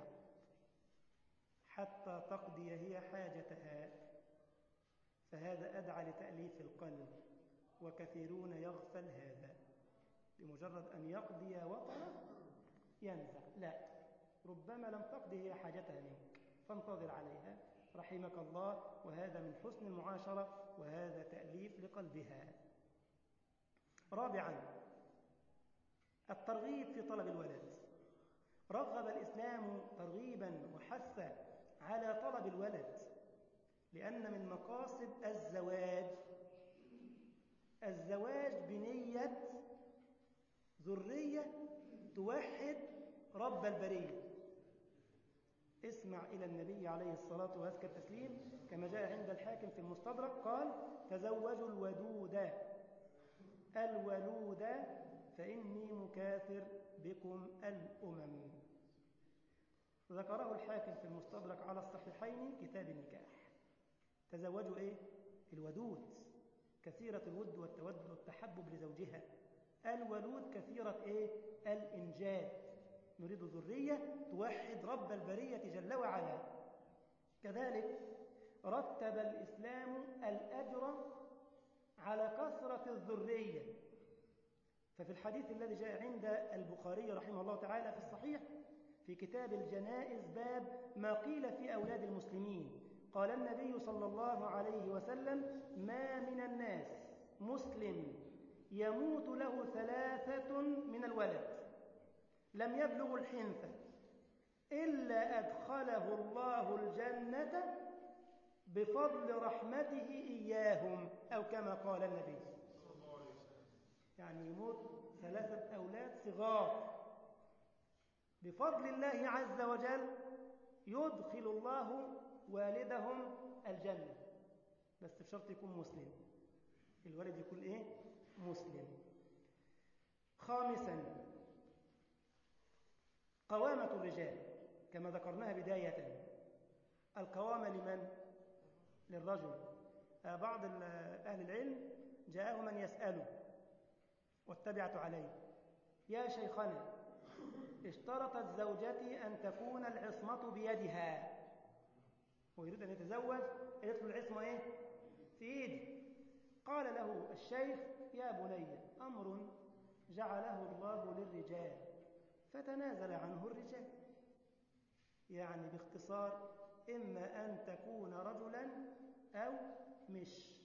حتى تقضي هي حاجتها، فهذا أدعى لتأليف القلب، وكثيرون يغفل هذا، بمجرد أن يقضي وطره ينزع. لا، ربما لم تقضي هي حاجتها منك فانتظر عليها رحمك الله، وهذا من حسن المعاشرة، وهذا تأليف لقلبها. رابعا، الترغيب في طلب الولد. رغب الإسلام ترغيبا وحث على طلب الولد، لأن من مقاصد الزواج الزواج بنية ذرية توحد رب البرية. اسمع إلى النبي عليه الصلاة وأزكى التسليم كما جاء عند الحاكم في المستدرك قال: تزوجوا الودود الولود فإني مكاثر بكم الأمم. ذكره الحاكم في المستدرك على الصحيحين كتاب النكاح. تزوجوا إيه؟ الودود، كثيرة الود والتود والتحبب لزوجها. الولود كثيرة إيه؟ الإنجاب، نريد ذرية توحد رب البرية جل وعلا. كذلك رتب الإسلام الأجر على كثرة الذرية، ففي الحديث الذي جاء عند البخاري رحمه الله تعالى في الصحيح في كتاب الجنائز باب ما قيل في أولاد المسلمين، قال النبي صلى الله عليه وسلم: ما من الناس مسلم يموت له ثلاثة من الولد لم يبلغ الحنث إلا أدخله الله الجنة بفضل رحمته إياهم، أو كما قال النبي. يعني يموت ثلاثة أولاد صغار بفضل الله عز وجل يدخل الله والدهم الجنة، بس بشرط يكون مسلم. الولد يكون إيه؟ مسلم. خامسا، قوامة الرجال كما ذكرناها بداية. القوامة لمن؟ للرجل. بعض أهل العلم جاءه من يسأله واتبعت عليه: يا شيخنا، اشترطت زوجتي أن تكون العصمة بيدها، ويريد أن يتزوج، قالت له العصمة إيه؟ في إيدي. قال له الشيخ: يا بني، أمر جعله الله للرجال فتنازل عنه الرجال. يعني باختصار، إما أن تكون رجلا أو مش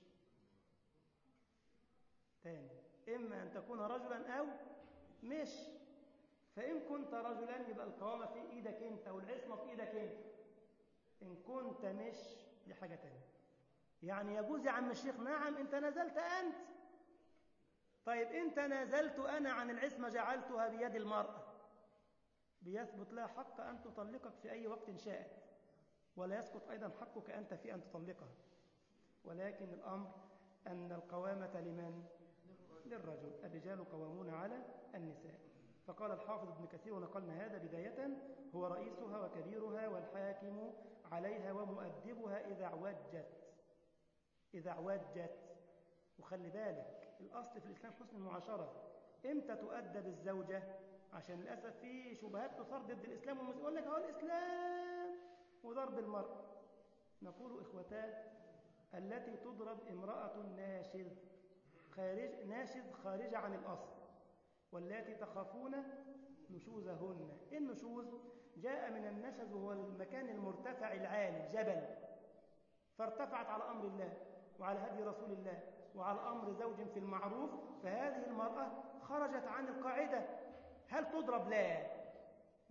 تاني إما أن تكون رجلا أو مش. فإن كنت رجلا يبقى القوامة في إيدك أنت والعصمة في إيدك أنت. إن كنت مش، دي حاجة تانية. يعني يجوز يا عم الشيخ؟ نعم، إن تنازلت أنت. طيب إن تنازلت أنا عن العصمة جعلتها بيد المرأة، بيثبت لها حق أن تطلقك في أي وقت شاءت، ولا يسقط أيضا حقك أنت في أن تطلقها. ولكن الأمر أن القوامة لمن؟ للرجل. الرجال قوامون على النساء. فقال الحافظ ابن كثير، ونقلنا هذا بداية: هو رئيسها وكبيرها والحاكم عليها ومؤدبها إذا اعوجت إذا اعوجت. وخلي بالك، الأصل في الإسلام حسن المعاشرة. إمتى تؤدب الزوجة؟ عشان للأسف في شبهات تثار ضد الإسلام، ويقول لك هو الإسلام وضرب المرأة. نقول إخوتاه: التي تضرب امرأة ناشز خارج ناشز خارجة عن الأصل، والتي تخافون نشوزهن. النشوز جاء من النشز، وهو المكان المرتفع العالي، جبل، فارتفعت على أمر الله وعلى هدي رسول الله وعلى أمر زوج في المعروف، فهذه المرأة خرجت عن القاعدة. هل تضرب؟ لا،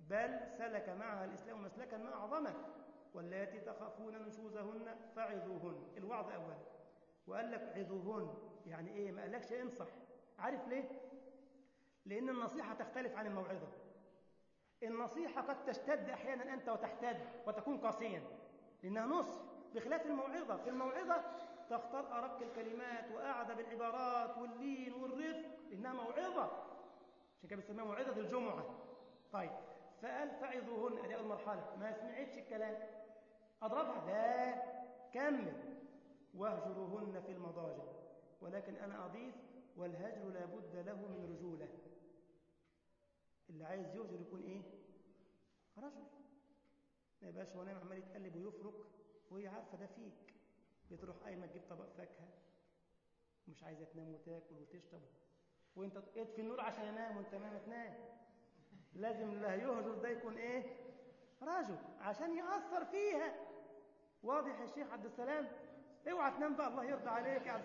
بل سلك معها الإسلام مسلكا ما أعظمه. واللاتي تخافون نشوزهن فعظوهن، الوعظ أولا، وقال لك عظوهن يعني إيه؟ ما قالكش انصح. عارف ليه؟ لأن النصيحة تختلف عن الموعظة. النصيحة قد تشتد أحيانا أنت وتحتد وتكون قاسيا لأنها نصح، بخلاف الموعظة. في الموعظة تختار أرق الكلمات وأعذب العبارات واللين والرفق، إنها موعظة، عشان كده بيسميها موعظة الجمعة. طيب، فقال فعظوهن، ادي اول مرحله، ما سمعتش الكلام اضربها؟ لا، كمل. واهجروهن في المضاجع، ولكن انا اضيف والهجر لا بد له من رجوله. اللي عايز يهجر يكون ايه؟ رجل، ما يبقاش هو نايم عمال يتقلب ويفرك وهي عارفه ده فيك، بتروح قايمه تجيب طبق فاكهه ومش عايزه تنام وتاكل وتشرب، وانت اطفي النور عشان انام وانت ما تنام. لازم اللي هيهجر ده يكون ايه؟ رجل، عشان يأثر فيها. واضح يا شيخ عبد السلام؟ اوعى تنام بقى، الله يرضى عليك يا عبد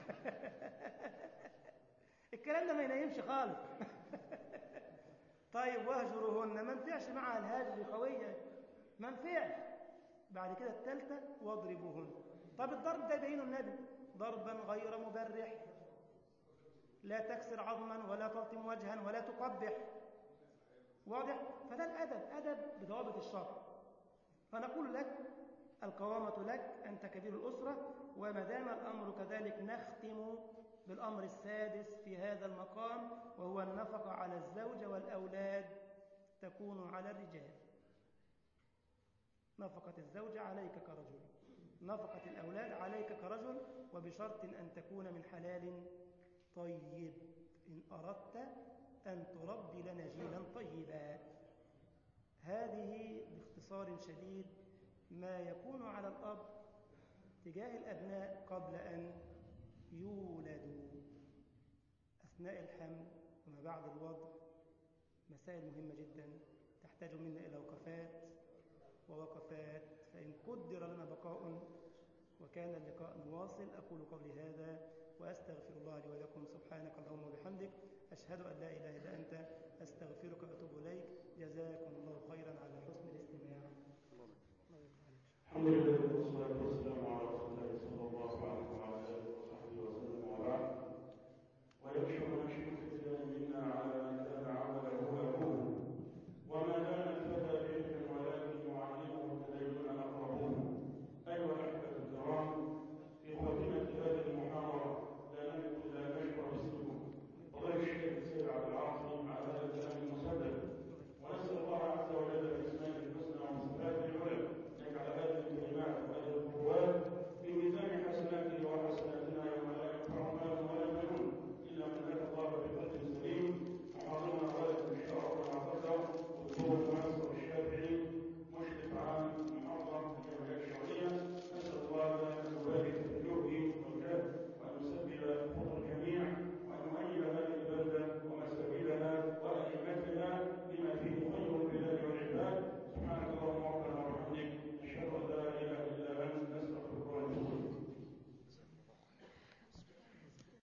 الكلام ده ما ينيمش خالص. طيب، واهجرهن، ما نفعش معها الهاجر قوية، ما نفعش. بعد كده الثالثة واضربوهن. طب الضرب ده يبينه النبي ضربا غير مبرح، لا تكسر عظما ولا تلطم وجها ولا تقبح. واضح؟ فده الأدب، أدب بضوابط الشرع. فنقول لك القوامة لك، أنت كبير الأسرة، وما دام الأمر كذلك نختم بالأمر السادس في هذا المقام، وهو النفقة على الزوجة والأولاد تكون على الرجال. نفقة الزوجة عليك كرجل، نفقة الأولاد عليك كرجل، وبشرط أن تكون من حلال طيب إن أردت أن تربي لنا جيلا طيبا. هذه باختصار شديد ما يكون على الأب تجاه الأبناء قبل أن يولدوا، أثناء الحمل وما بعد الوضع. مسائل مهمة جدا تحتاج منا إلى وقفات ووقفات، فإن قدر لنا بقاء وكان اللقاء نواصل. أقول قولي هذا وأستغفر الله لي ولكم. سبحانك اللهم وبحمدك، أشهد أن لا إله إلا أنت، أستغفرك وأتوب إليك. جزاكم الله خيرا على حسن الاستماع. الحمد لله والصلاة والسلام